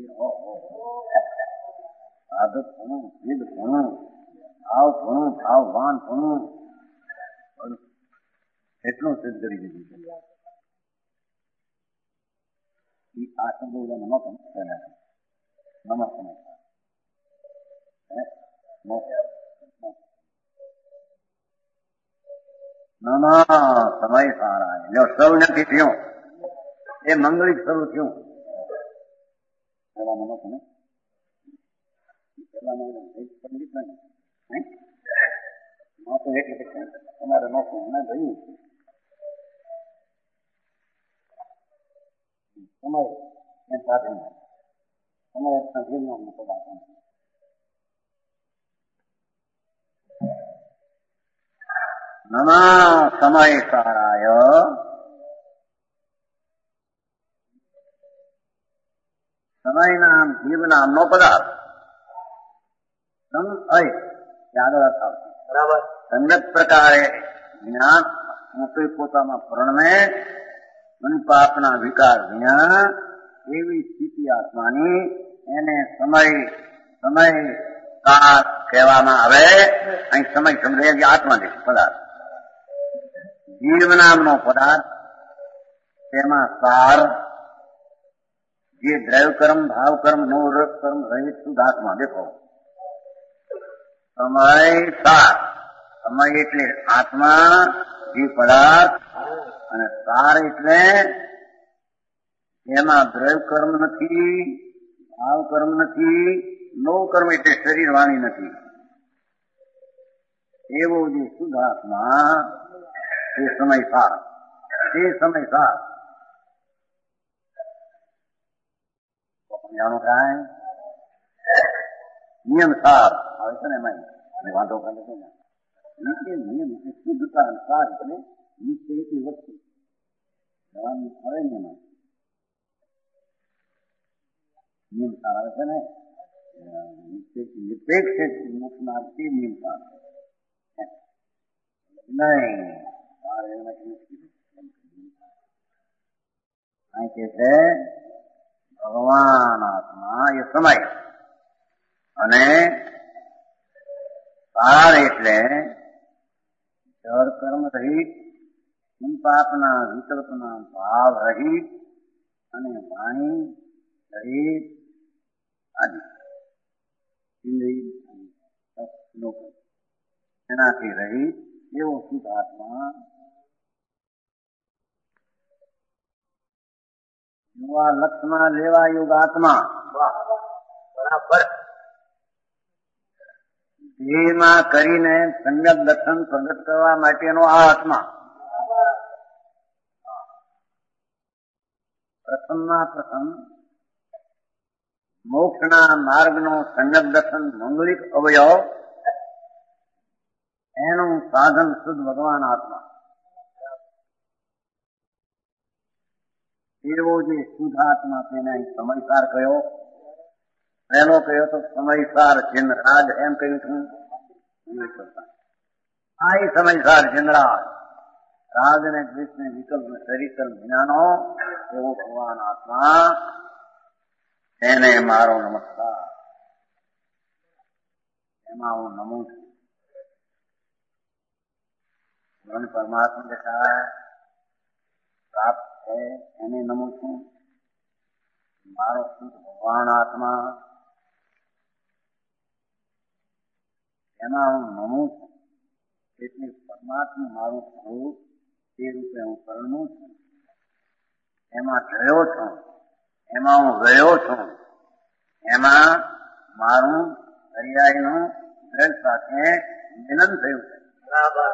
સાધક ભણું, સિદ્ધ ભણું, ભાવ ભણું, ભાવવાન ભણું, એટલું સિદ્ધ કરી દીધું છે. આ શબ્દો બધા નમક નમક નમા સમય સારા જો સૌ નથી થયું એ મંગલિક શરૂ થયું પેલા નમક ને પેલા પંડિત નહોતું એટલે તમારે નહોતું મને ગયું સમય એ સાથે સમય જીવનો પદાર્થ નમા સમય સારાય સમય નામ જીવ નામનો પદાર્થ સમય યાદ રાખો બરાબર સંગત પ્રકારે જ્ઞાન મોટે પોતામાં પ્રણમે પાપના વિકાર વિના એવી સ્થિતિ આત્માની એને સમય સમય કાળ કહેવામાં આવે. અહીં સમય સમજે આત્માદેશ પદાર્થ જીવ નામનો પદાર્થ તેમાં સાર જે દ્રવ્ય કર્મ ભાવ કર્મ નો રસ કર્મ રહિત શુદ્ધ આત્મા દેખો સમય સાર સમય એટલે આત્મા જે પદાર્થ અને સાર એટલે એમાં દ્રવ્ય કર્મ નથી ભાવ કર્મ નથી નો કર્મ એટલે શરીર વાણી નથી એવો જે શુદ્ધ આત્મા એ સમય સાર એ સમય સાર જાણો થાય નિયમ સાર આવે છે ને એમાં વાંધો કરે છે ને નીચે નિયમ એટલે શુદ્ધતા સાર એટલે નીચે એટલી વસ્તુ જવાનું આવે ને એમાં નિયમ સાર આવે છે ને નિરપેક્ષ મુકનાર તે નિયમ સાર નહીં અહીં કે છે ભગવાન આત્મા એ સમય અને સાર એટલે જળ કર્મ રહિત પાપના વિકલ્પના ભાવ રહિત અને વાણી રહિત આદિ ઇન્દ્રિય એનાથી રહિત એવો શુદ્ધ આત્મા યુવા લક્ષમાં લેવા યુગ આત્મા બરાબર ધ્યેયમાં કરીને સમ્યક દર્શન પ્રગટ કરવા માટેનો આ આત્મા પ્રથમમાં પ્રથમ મોક્ષના માર્ગનો સમ્યક દર્શન મંગલિક અવયવ એનું સાધન શુદ્ધ ભગવાન આત્મા એવો જે શુદ્ધ આત્મા તેને સમયસાર કયો પહેલો કયો તો સમયસાર જિનરાજ એમ કહ્યું છું આ સમયસાર જિનરાજ રાજ ને દ્વેષ ને વિકલ્પ ને શરીર વિનાનો એવો ભગવાન આત્મા એને મારો નમસ્કાર એમાં હું નમું છું પરમાત્મા દેખાય પ્રાપ્ત છે એને નમું છું મારો શુદ્ધ ભગવાન આત્મા એમાં હું નમું છું એટલે પરમાત્મા મારું સ્વરૂપ તે રૂપે હું પરણું છું એમાં ગયો છું એમાં હું ગયો છું એમાં મારું હરિયાઈનું દ્રઢ સાથે મિલન થયું છે બરાબર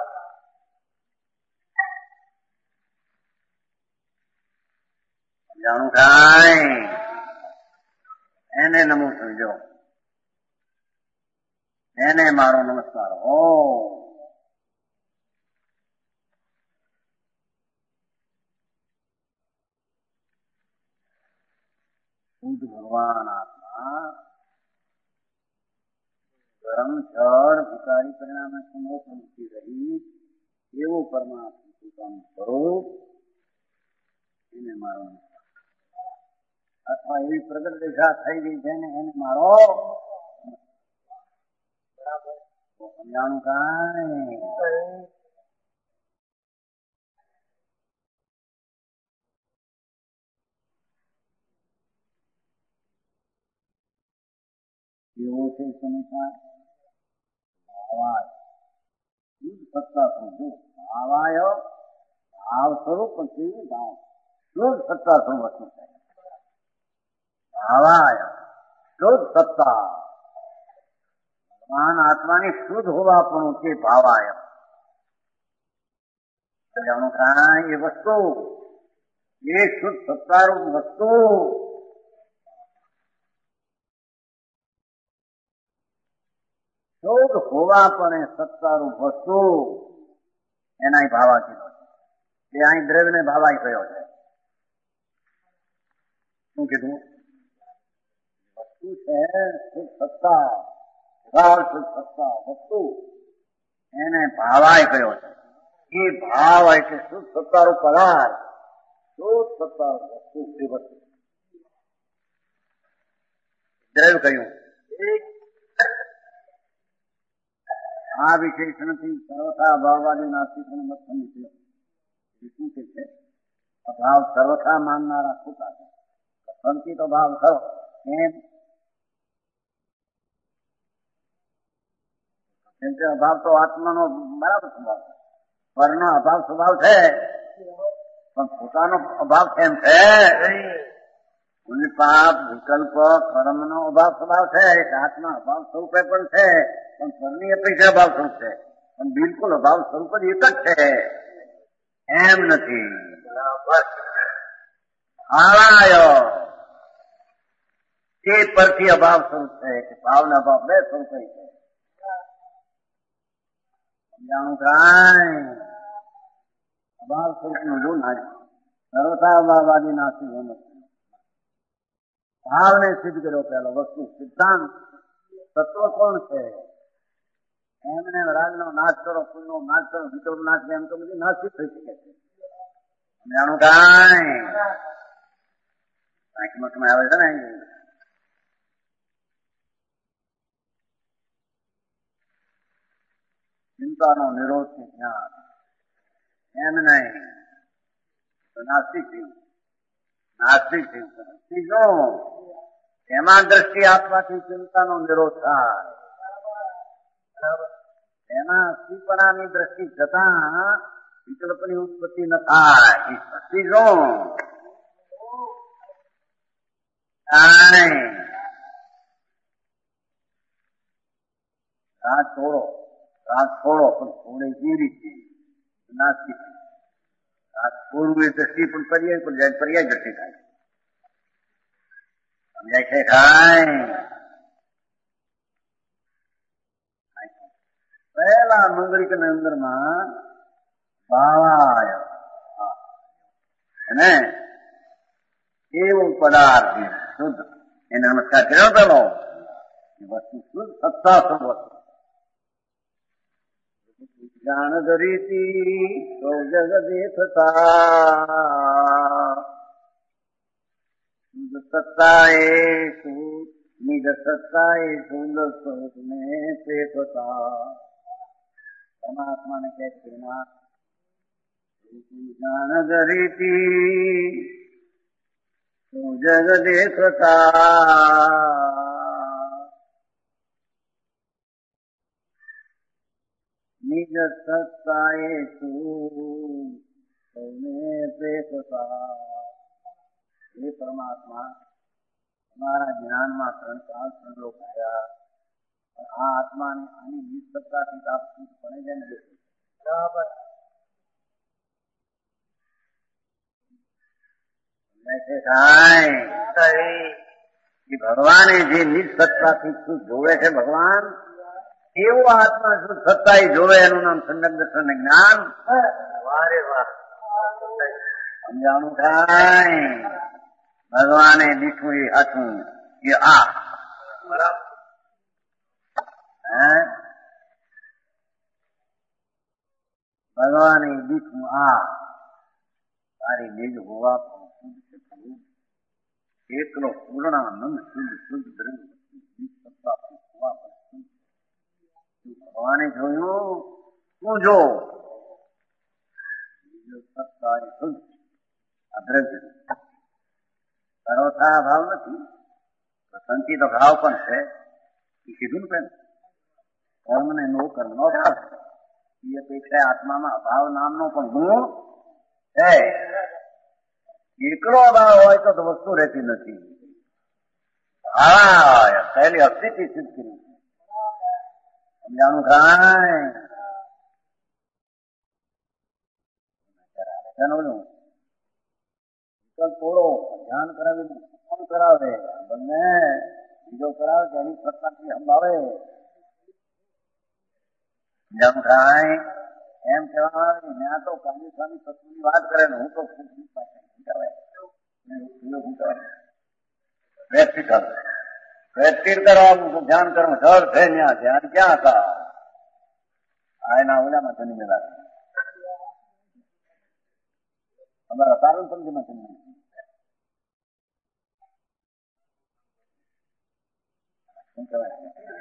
જાણું થાય એને નમું સમજો એને મારો નમસ્કાર હો શુદ્ધ ભગવાન આત્મા ગરમ જળ ભિકારી પરિણામે સમો પંક્તિ રહી એવું પરમાત્મા પોતાનું સ્વરૂપ એને મારો અથવા એવી પ્રગટ દિશા થઈ ગઈ છે ને એને મારો બરાબર સમજાણું કાંઈ એવો છે સમજતા ભાવાય શુદ્ધ સત્તા સ્વરૂપ ભાવાય ભાવ સ્વરૂપ પછી ભાવ શુદ્ધ સત્તા સ્વરૂપ છે ભાવાય શુદ્ધ સત્તા ભગવાન આત્માની શુદ્ધ હોવા પણ તે ભાવાય જાણો કાંઈ એ વસ્તુ એ શુદ્ધ સત્તારૂપ વસ્તુ શુદ્ધ હોવા પણ એ સત્તારૂપ વસ્તુ એના ભાવા કીધો છે એ અહીં દ્રવ્યને ભાવાઈ ગયો છે શું કીધું વસ્તુ છે શુદ્ધ સત્તા શુદ્ધ સત્તા વસ્તુ એને ભાવાઈ ગયો છે એ ભાવ એટલે શુદ્ધ સત્તારૂપ પદાર્થ શુદ્ધ સત્તારૂપ વસ્તુ એ વસ્તુ દ્રવ્ય કહ્યું આ વિશેષણથી સર્વથા અભાવવાદી નાસ્તિકોને મત સમજ્યો શું કે છે અભાવ સર્વથા માનનારા ખોટા છે સંચિત અભાવ થયો એમ કેમ કે અભાવ તો આત્માનો બરાબર સ્વભાવ છે પરનો અભાવ સ્વભાવ છે પણ પોતાનો અભાવ કેમ છે પાપ વિકલ્પ કર્મનો અભાવ સ્વભાવ છે આત્મા અભાવ સ્વરૂપે પણ છે પણ પરની અપેક્ષા અભાવ સ્વરૂપ છે પણ બિલકુલ અભાવ સ્વરૂપ જ એક જ છે એમ નથી આળાયો તે પરથી અભાવ સ્વરૂપ છે કે ભાવના અભાવ બે સ્વરૂપ છે સમજાણું કાંઈ અભાવ સ્વરૂપ નું જો ના સર્વથા અભાવવાદી નાસ્તિક નથી ભાવને સિદ્ધ કર્યો પેલો વસ્તુ સિદ્ધાંત તત્વ કોણ છે એમને રાજનો નાશ કરો પુણ્યનો નાશ કરો વિકલ્પ નાશ એમ તો બધી નાશી થઈ શકે છે જાણું કાંઈ મતમાં આવે છે ને ચિંતાનો નિરોધ છે જ્ઞાન એમ નહીં નાસ્તિક થયું નાસ્તિક થયું ત્રીજો એમાં દ્રષ્ટિ આપવાથી ચિંતાનો નિરોધ થાય એમાં અસ્થિપણાની દ્રષ્ટિ જતા વિકલ્પની ઉત્પત્તિ ન થાય ત્રીજો રાત છોડો રાત છોડો પણ છોડે કેવી રીતે નાસ્તિક રાત છોડવું એ દ્રષ્ટિ પણ પર્યાય પર જાય પર્યાય દ્રષ્ટિ થાય સમજાય છે કાંઈ પહેલા મંગળિક ની અંદર માં ભાવાય ને એવું પદાર્થ શુદ્ધ એને નમસ્કાર કર્યો પેલો વસ્તુ શુદ્ધ સત્તા સ્વરૂપ જાણ ધરીતી સૌ જગ દેખતા શુદ્ધ સત્તા એ શુદ્ધ નિજ સત્તા એ શુદ્ધ સ્વરૂપ ને દેખતા પરમાત્માને કહે છે જાણ ધરીતી સૌ જગ દેખતા નિજ સત્તા એ શુદ્ધ સૌને દેખતા એ પરમાત્મા તમારા જ્ઞાનમાં ત્રણ ચાર સંલોક આવ્યા આ આત્માને આની નિજ સત્તાથી આપતું પણ જેમ બરાબર ભગવાને જે નિજ સત્તાથી શું જોવે છે ભગવાન એવું આત્મા શું સત્તા એ જોવે એનું નામ સંજ્ઞક દર્શન જ્ઞાન વારે વાહ સમજાણું થાય ભગવાને દીઠું એ હાથું એ આ બરાબર ભગવાને દીઠું આ તારી નિજ હોવા પણ શુદ્ધ છે પ્રભુ. એકલો પૂર્ણાનંદ શુદ્ધ શુદ્ધ બ્રહ્મ સત્તા હોવા પણ શુદ્ધ. ભગવાને જોયું શું જો સત્તા શુદ્ધ અદ્રવ્ય સર્વથા ભાવ નથી, સંચિત ભાવ પણ છે. એ કીધું ને કર્મ ને નો કર્મ નો ભાવ એ અપેક્ષા આત્મામાં અભાવ નામનો પણ ગુણ છે. એકલો અભાવ હોય તો વસ્તુ રહેતી નથી. હા પહેલી અસ્થિતિ સિદ્ધ કરી સમજાણું કાંઈ થોડો ધ્યાન કરાવી કોણ કરાવે બંને બીજો કરાવે કે એની પ્રકૃતિ સંભાળે. સમજાણું કાંઈ એમ કહેવાય ત્યાં તો કાલી સ્વામી તત્વની વાત કરે ને હું તો પ્રેક્ટિકલ પ્રેક્ટિસ કરવાનું ધ્યાન કરવાનું સર છે ત્યાં ધ્યાન ક્યાં હતા આ એના ઓલામાં જન્મેલા અમારા સારું સમજીમાં જન્મે શું કહેવાય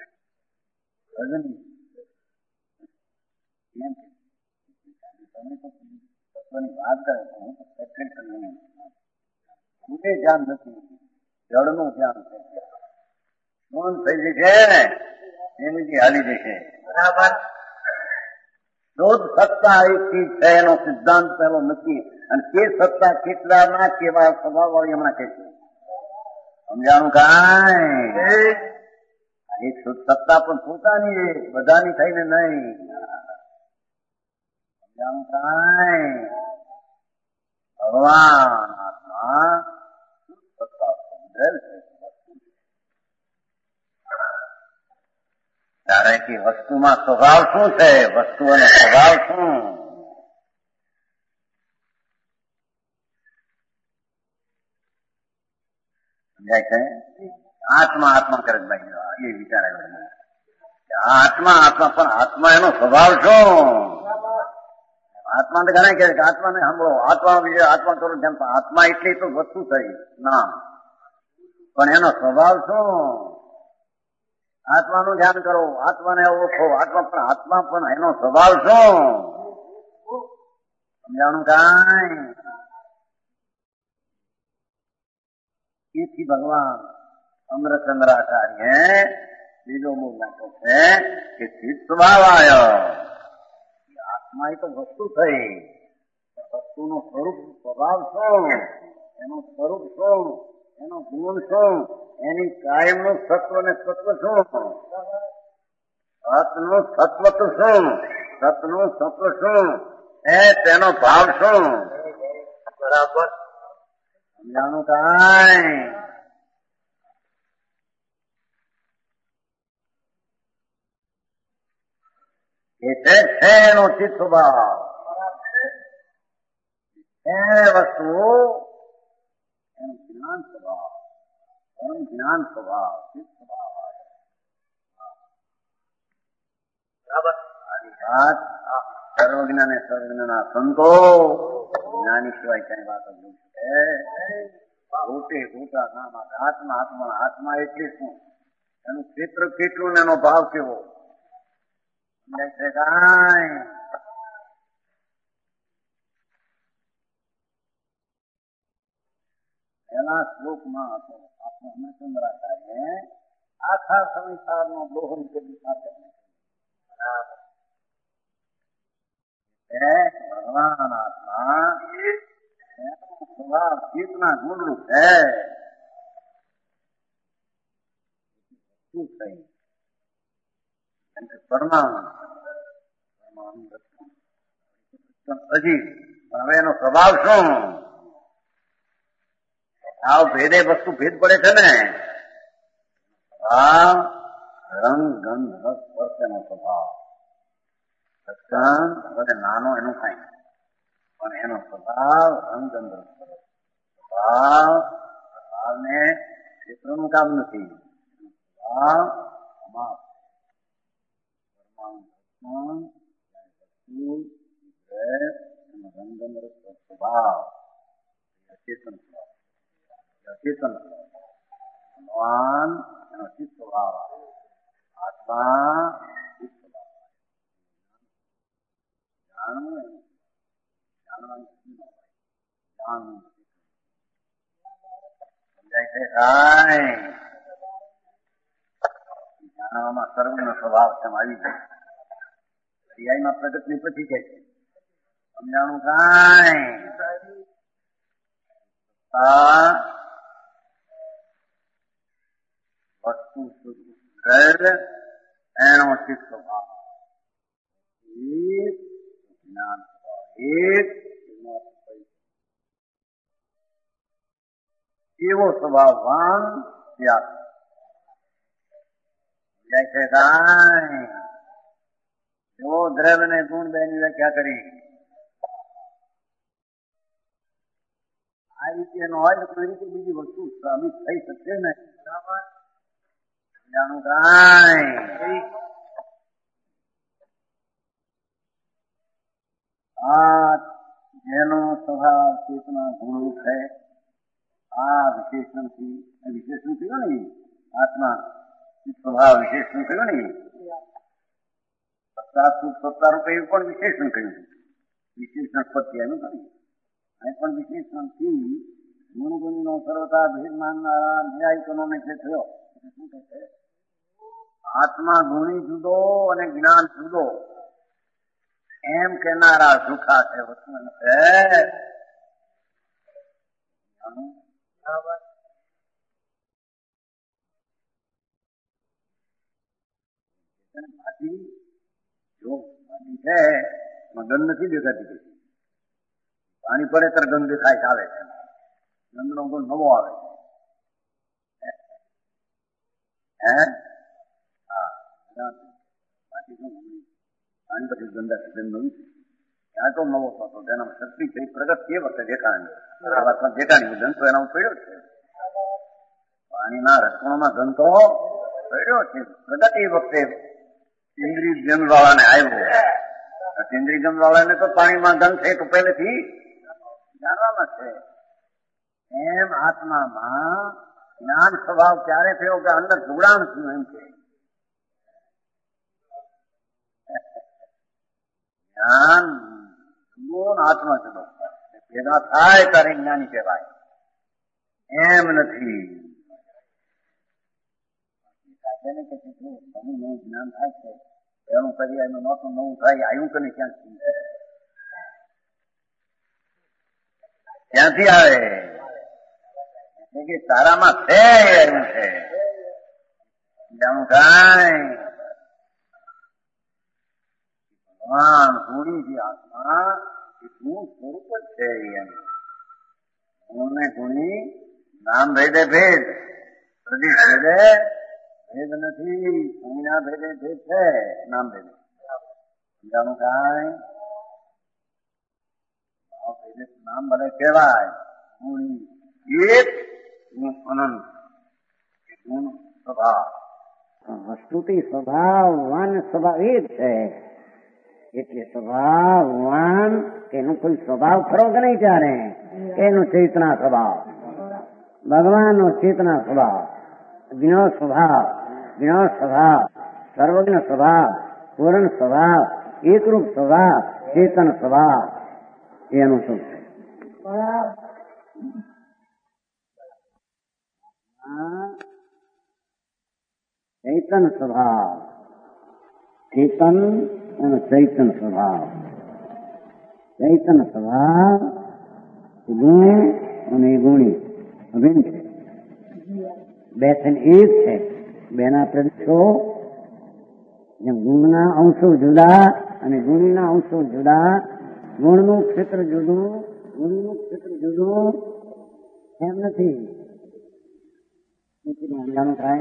રજની એમ તમે તો તત્વની વાત કરે હું તો પ્રેક્ટિકલ નહીં ઉદે ધ્યાન નથી જળનું ધ્યાન છે મન થઈ જશે એની હાલી જશે બરાબર. શુદ્ધ સત્તા એક ચીજ છે એનો સિદ્ધાંત પહેલો નથી અને તે સત્તા કેટલાના કેવા સ્વભાવ વાળી હમણાં કે છે સમજાણું કાંઈ. એક શુદ્ધ સત્તા પણ પોતાની બધાની થઈને નહીં સમજાણું કાંઈ. ભગવાન આત્મા સત્તા સમજેલ છે ત્યારે કે વસ્તુમાં સ્વભાવ શું છે વસ્તુઓનો સ્વભાવ શું સમજાય છે. આત્મા આત્મા કરે ભાઈ એ વિચાર આત્મા આત્મા પણ આત્મા એનો સ્વભાવ શું આત્મા તો ઘણા કહે કે આત્માને સાંભળો આત્મા વિશે આત્મા કરો જેમ આત્મા એટલી તો વસ્તુ થઈ ના પણ એનો સ્વભાવ શું આત્માનું ધ્યાન કરો આત્માને ઓળખો આત્મા પણ આત્મા પણ એનો સ્વભાવ શું સમજાણું કાંઈ. તેથી ભગવાન અમરચંદ્રાચાર્ય બીજો મૂળ નાખ્યો છે કે ચિત્ત સ્વભાવ આવ્યો આત્મા એ તો વસ્તુ થઈ વસ્તુનું સ્વરૂપ સ્વભાવ શું એનું સ્વરૂપ શું એનો ગુણ શું એની કાયમનું સત્વ ને સત્વ શું સતનું સત્વ તો શું સતનું સત્વ શું એ તેનો ભાવ શું બરાબર સમજાણું કાંઈ. એટલે છે એનો ચિત્ત સ્વભાવ એ વસ્તુ એનું જ્ઞાન સ્વભાવ એનું જ્ઞાન સ્વભાવ ચિત્ત સ્વભાવ બરાબર. આની વાત સર્વજ્ઞ ને સર્વજ્ઞના સંતો જ્ઞાની સિવાય કઈ વાત જ છે ભૂતે ભૂતા નામ આત્મા આત્મા આત્મા એટલે શું એનું ક્ષેત્ર કેટલું ને એનો ભાવ કેવો કાંઈ. એના શ્લોકમાં હતો આપણે હમચંદ્રાચાર્ય આખા સંસારનો દોહન કરી સાથે ભગવાન આત્મા સ્વભાવ ચિત્તના ગુણરૂપ છે શું થઈ પરમાણુ હજી હવે એનો સ્વભાવ શું આ ભેદે વસ્તુ ભેદ પડે છે ને આ રંગ ગંધ રસ સ્પર્શ એનો સ્વભાવ સત્સંગ નાનો એનું કઈ પણ એનો સ્વભાવ રંગ ગંધ રસ સ્વભાવ સ્વભાવને ક્ષેત્રનું કામ નથી સ્વભાવ સમાપ્ત પરમાણુ રંગન સ્વભાવ અચેતન સ્વભાવ અચેતન ભગવાન એનો ચિત્ત સ્વભાવ આત્મા ચિત્ત સ્વભાવ જાણવું જાણવાનું જાણવું સમજાય છે કાંઈ જાણવામાં સર્વનો સ્વભાવ તેમ આવી જાય પર્યાયમાં પ્રગટ ની પછી જાય છે સમજાણું કાંઈ વસ્તુ શુદ્ધ એનો ચિત્ત સ્વભાવ એક જ્ઞાન સ્વભાવ એક એવો સ્વભાવવાન ત્યાગ જાય છે કાંઈ એવો દ્રવ્ય ને ગુણ બે ની વ્યાખ્યા કરી આ રીતે એનો હોય તો કોઈ રીતે બીજી વસ્તુ સાબિત થઈ શકશે ને જાણું કાંઈ આ જેનો સ્વભાવ ચેતના ગુણ છે આ વિશેષણથી વિશેષણ થયું ને આત્મા સ્વભાવ વિશેષણ થયું ને સત્તા સુખ સત્તા રૂપે એવું પણ વિશેષણ કહ્યું વિશેષણ પ્રત્યેનું કહ્યું અહીં પણ વિશેષણથી ગુણ ગુણનો સર્વતા ભેદ માનનારા ન્યાયિકોનો જે થયો શું કહે છે આત્મા ગુણી જુદો અને જ્ઞાન જુદો એમ કહેનારા સુખા છે વસ્તુ છે માટી જો માટી છે એમાં ગંધ નથી દેખાતી પાણી પડે ત્યારે ગંધ દેખાય આવે છે ગંધનો ગુણ નવો આવે છે હે હા માટી શું પાણી પછી ગંદા ગંધ નવી ત્યાં તો નવો થતો તેના શક્તિ છે પ્રગટ તે વખતે દેખાણી આ વખત દેખાણી ગંધ તો એના પડ્યો છે પાણીના રસકોણમાં ગંધ તો પડ્યો છે પ્રગટ એ વખતે ઇન્દ્રિય ગંધ વાળાને આવ્યો ઇન્દ્રિય ગંધ વાળાને તો પાણીમાં ગંધ છે તો પહેલેથી જાણવામાં છે એમ આત્મામાં જ્ઞાન સ્વભાવ ક્યારે થયો કે અંદર જોડાણ થયું એમ છે જ્ઞાન જુદો આત્મા જુદો ભેગા થાય ત્યારે જ્ઞાની કહેવાય એમ નથી નવું નવું જ્ઞાન થાય છે એનું કરીએ એનું નહોતું નવું થાય આવ્યું કે નહીં ક્યાંથી ક્યાંથી આવે કે તારામાં છે આવ્યું છે જાણું કાંઈ ભગવાન ગુણી જે આત્મા એ ગુણ સ્વરૂપ જ છે એમ ગુણ ને ગુણી નામ ભેદે ભેદ પ્રદીપ ભેદે ભેદ નથી ગુણીના ભેદે ભેદ છે નામ ભેદે જાણું કાંઈ નામ ભલે કહેવાય ગુણી એક ગુણ અનંત ગુણ સ્વભાવ વસ્તુથી સ્વભાવવાન સ્વભાવ એ જ છે એટલે સ્વભાવવાન એનો કોઈ સ્વભાવ ખરો કે નહીં ચાલે એનો ચેતના સ્વભાવ ભગવાનનો ચેતના સ્વભાવ જ્ઞ સ્વભાવ જ્ઞ સ્વભાવ સર્વજ્ઞ સ્વભાવ પૂર્ણ સ્વભાવ એકરૂપ સ્વભાવ ચેતન સ્વભાવ એનું શું છે ચૈતન સ્વભાવ ચેતન અને ચૈતન સ્વભાવ ચૈતન સ્વભાવ ગુણ અને ગુણી અભિન્ન છે બે છે એક છે બેના પ્રદેશો જેમ ગુણના અંશો જુદા અને ગુણીના અંશો જુદા ગુણનું ક્ષેત્ર જુદું ગુણીનું ક્ષેત્ર જુદું એમ નથી સમજાણું થાય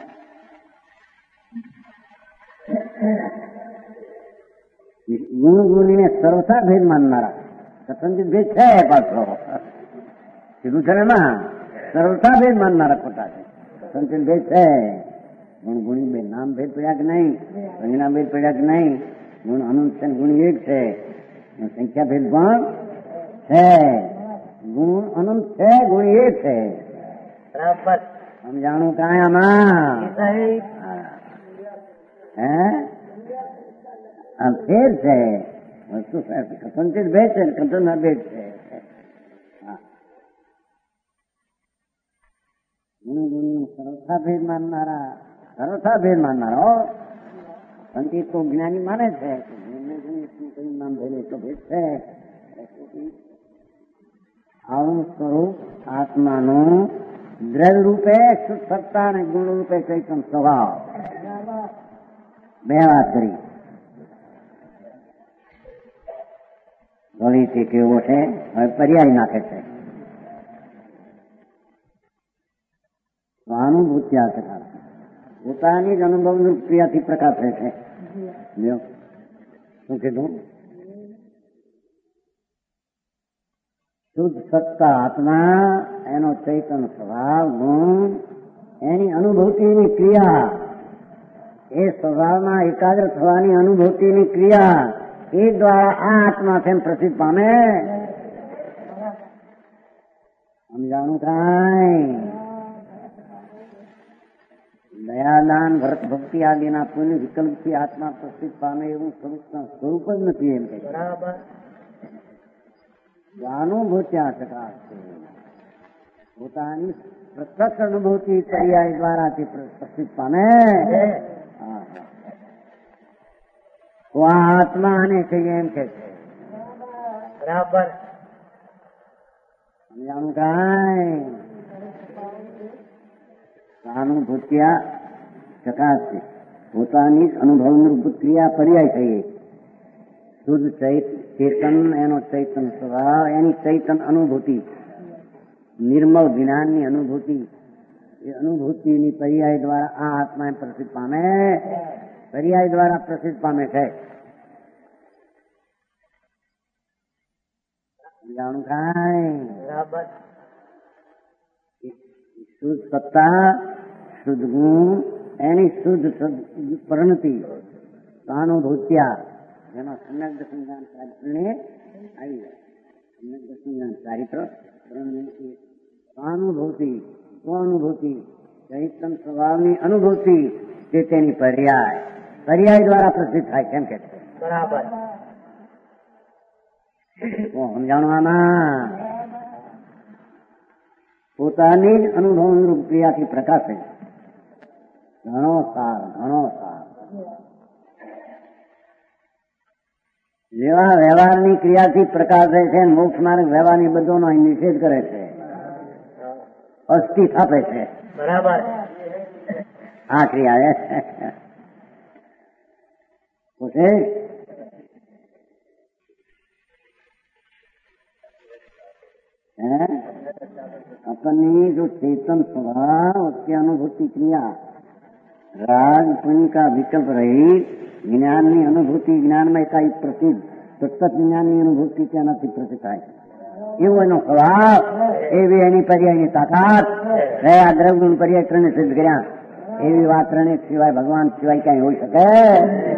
ગુણ ગુણીને સર્વથા ભેદ માનનારા સંચિત ભેદ છે પાછો કીધું છે ને એમાં સર્વથા ભેદ માનનારા ખોટા છે સંચિત ભેદ છે ગુણ ગુણી બે નામ ભેદ પડ્યા કે નહીં પરિણામ ભેદ પડ્યા કે નહીં ગુણ અનંત છે ગુણ એક છે સંખ્યા ભેદ પણ છે. ગુણ અનંત છે, ગુણ એ છે. બરાબર સમજાણું કાંઈ આમાં? હે આ ફેર છે. વસ્તુ કથનથી ભેદ છે, કથન અભેદ છે. ગુણ ગુણ સરળતા ભેદ માનનારા, સરળતા ભેદ માનનારા સંકેત તો જ્ઞાની માને છે. નામ ભેદ એટલો ભેદ છે. આવું સ્વરૂપ આત્માનું દ્રવ્ય રૂપે શુદ્ધ સત્તા અને ગુણ રૂપે ચૈતન સ્વભાવ બે વાત કરી. વળી તે કેવો છે હવે પર્યાય નાખે છે. અનુભૂતિ આ પ્રકાર પોતાની જ અનુભવ ક્રિયાથી પ્રકાશે છે. શું કીધું? શુદ્ધ સત્તા આત્મા, એનો ચૈતન સ્વભાવ ગુણ, એની અનુભૂતિની ક્રિયા, એ સ્વભાવમાં એકાગ્ર થવાની અનુભૂતિની ક્રિયા, એ દ્વારા આ આત્મા તેમ પ્રસિદ્ધ પામે. સમજાણું કાંઈ? દયાદાન વ્રત ભક્તિ આદિના પુણ્ય વિકલ્પથી આત્મા પ્રસિદ્ધ પામે એવું સ્વરૂપ જ નથી. એમ કે અનુભૂત્યા ચકાશ છે. પોતાની પ્રત્યક્ષ અનુભૂતિ પર્યાય દ્વારા તે પ્રસિદ્ધ પામે. તો આ આત્મા આને કહીએ એમ કે છે. બરાબર સમજાણું કાંઈ? અનુભૂત્યા ચકાશ છે. પોતાની અનુભવની ક્રિયા પર્યાય કહીએ. શુદ્ધ ચેતન, એનો ચૈતન સ્વભાવ, એની ચૈતન અનુભૂતિ, નિર્મળ જ્ઞાનની અનુભૂતિ, એ અનુભૂતિની પર્યાય દ્વારા આ આત્મા પ્રસિદ્ધ પામે. પર્યાય દ્વારા પ્રસિદ્ધ પામે છે. જાણું કાંઈ? બરાબર શુદ્ધ સત્તા, શુદ્ધ ગુણ, એની શુદ્ધ પરિણતિ અનુભૂત્યા, એમાં સમ્યક દર્શનદાન ચારિત્રને આવી જાય. સમ્યક દર્શનદાન ચારિત્ર અનુભૂતિ, સ્વાનુભૂતિ, ચૈતન સ્વભાવની અનુભૂતિ, તે તેની પર્યાય પર્યાય દ્વારા પ્રસિદ્ધ થાય. કેમ કે બરાબર સમજાણું આમાં? પોતાની જ અનુભવ ક્રિયાથી પ્રકાશે. ઘણો સાર, ઘણો સાર. જેવા વ્યવહારની ક્રિયાથી પ્રકાશે છે, મોક્ષ માર્ગ વ્યવહારની બધોનો નિષેધ કરે છે, અસ્થિ સ્થાપે છે. બરાબર આ ક્રિયા છે. अपनी जो चेतन स्वभाव, उसकी अनुभूति क्रिया, राग पुण्य का विकल्प रहित ज्ञान ની અનુભૂતિ, જ્ઞાનમાં એકાઈ પ્રસિદ્ધ સતત જ્ઞાનની અનુભૂતિ તેનાથી પ્રસિદ્ધ થાય. એવો એનો સ્વભાવ, એવી એની પર્યાયની તાકાત. હે આ દ્રવ્ય પર્યાય ત્રણે સિદ્ધ કર્યા. એવી વાત ત્રણે સિવાય ભગવાન સિવાય ક્યાંય હોઈ શકે?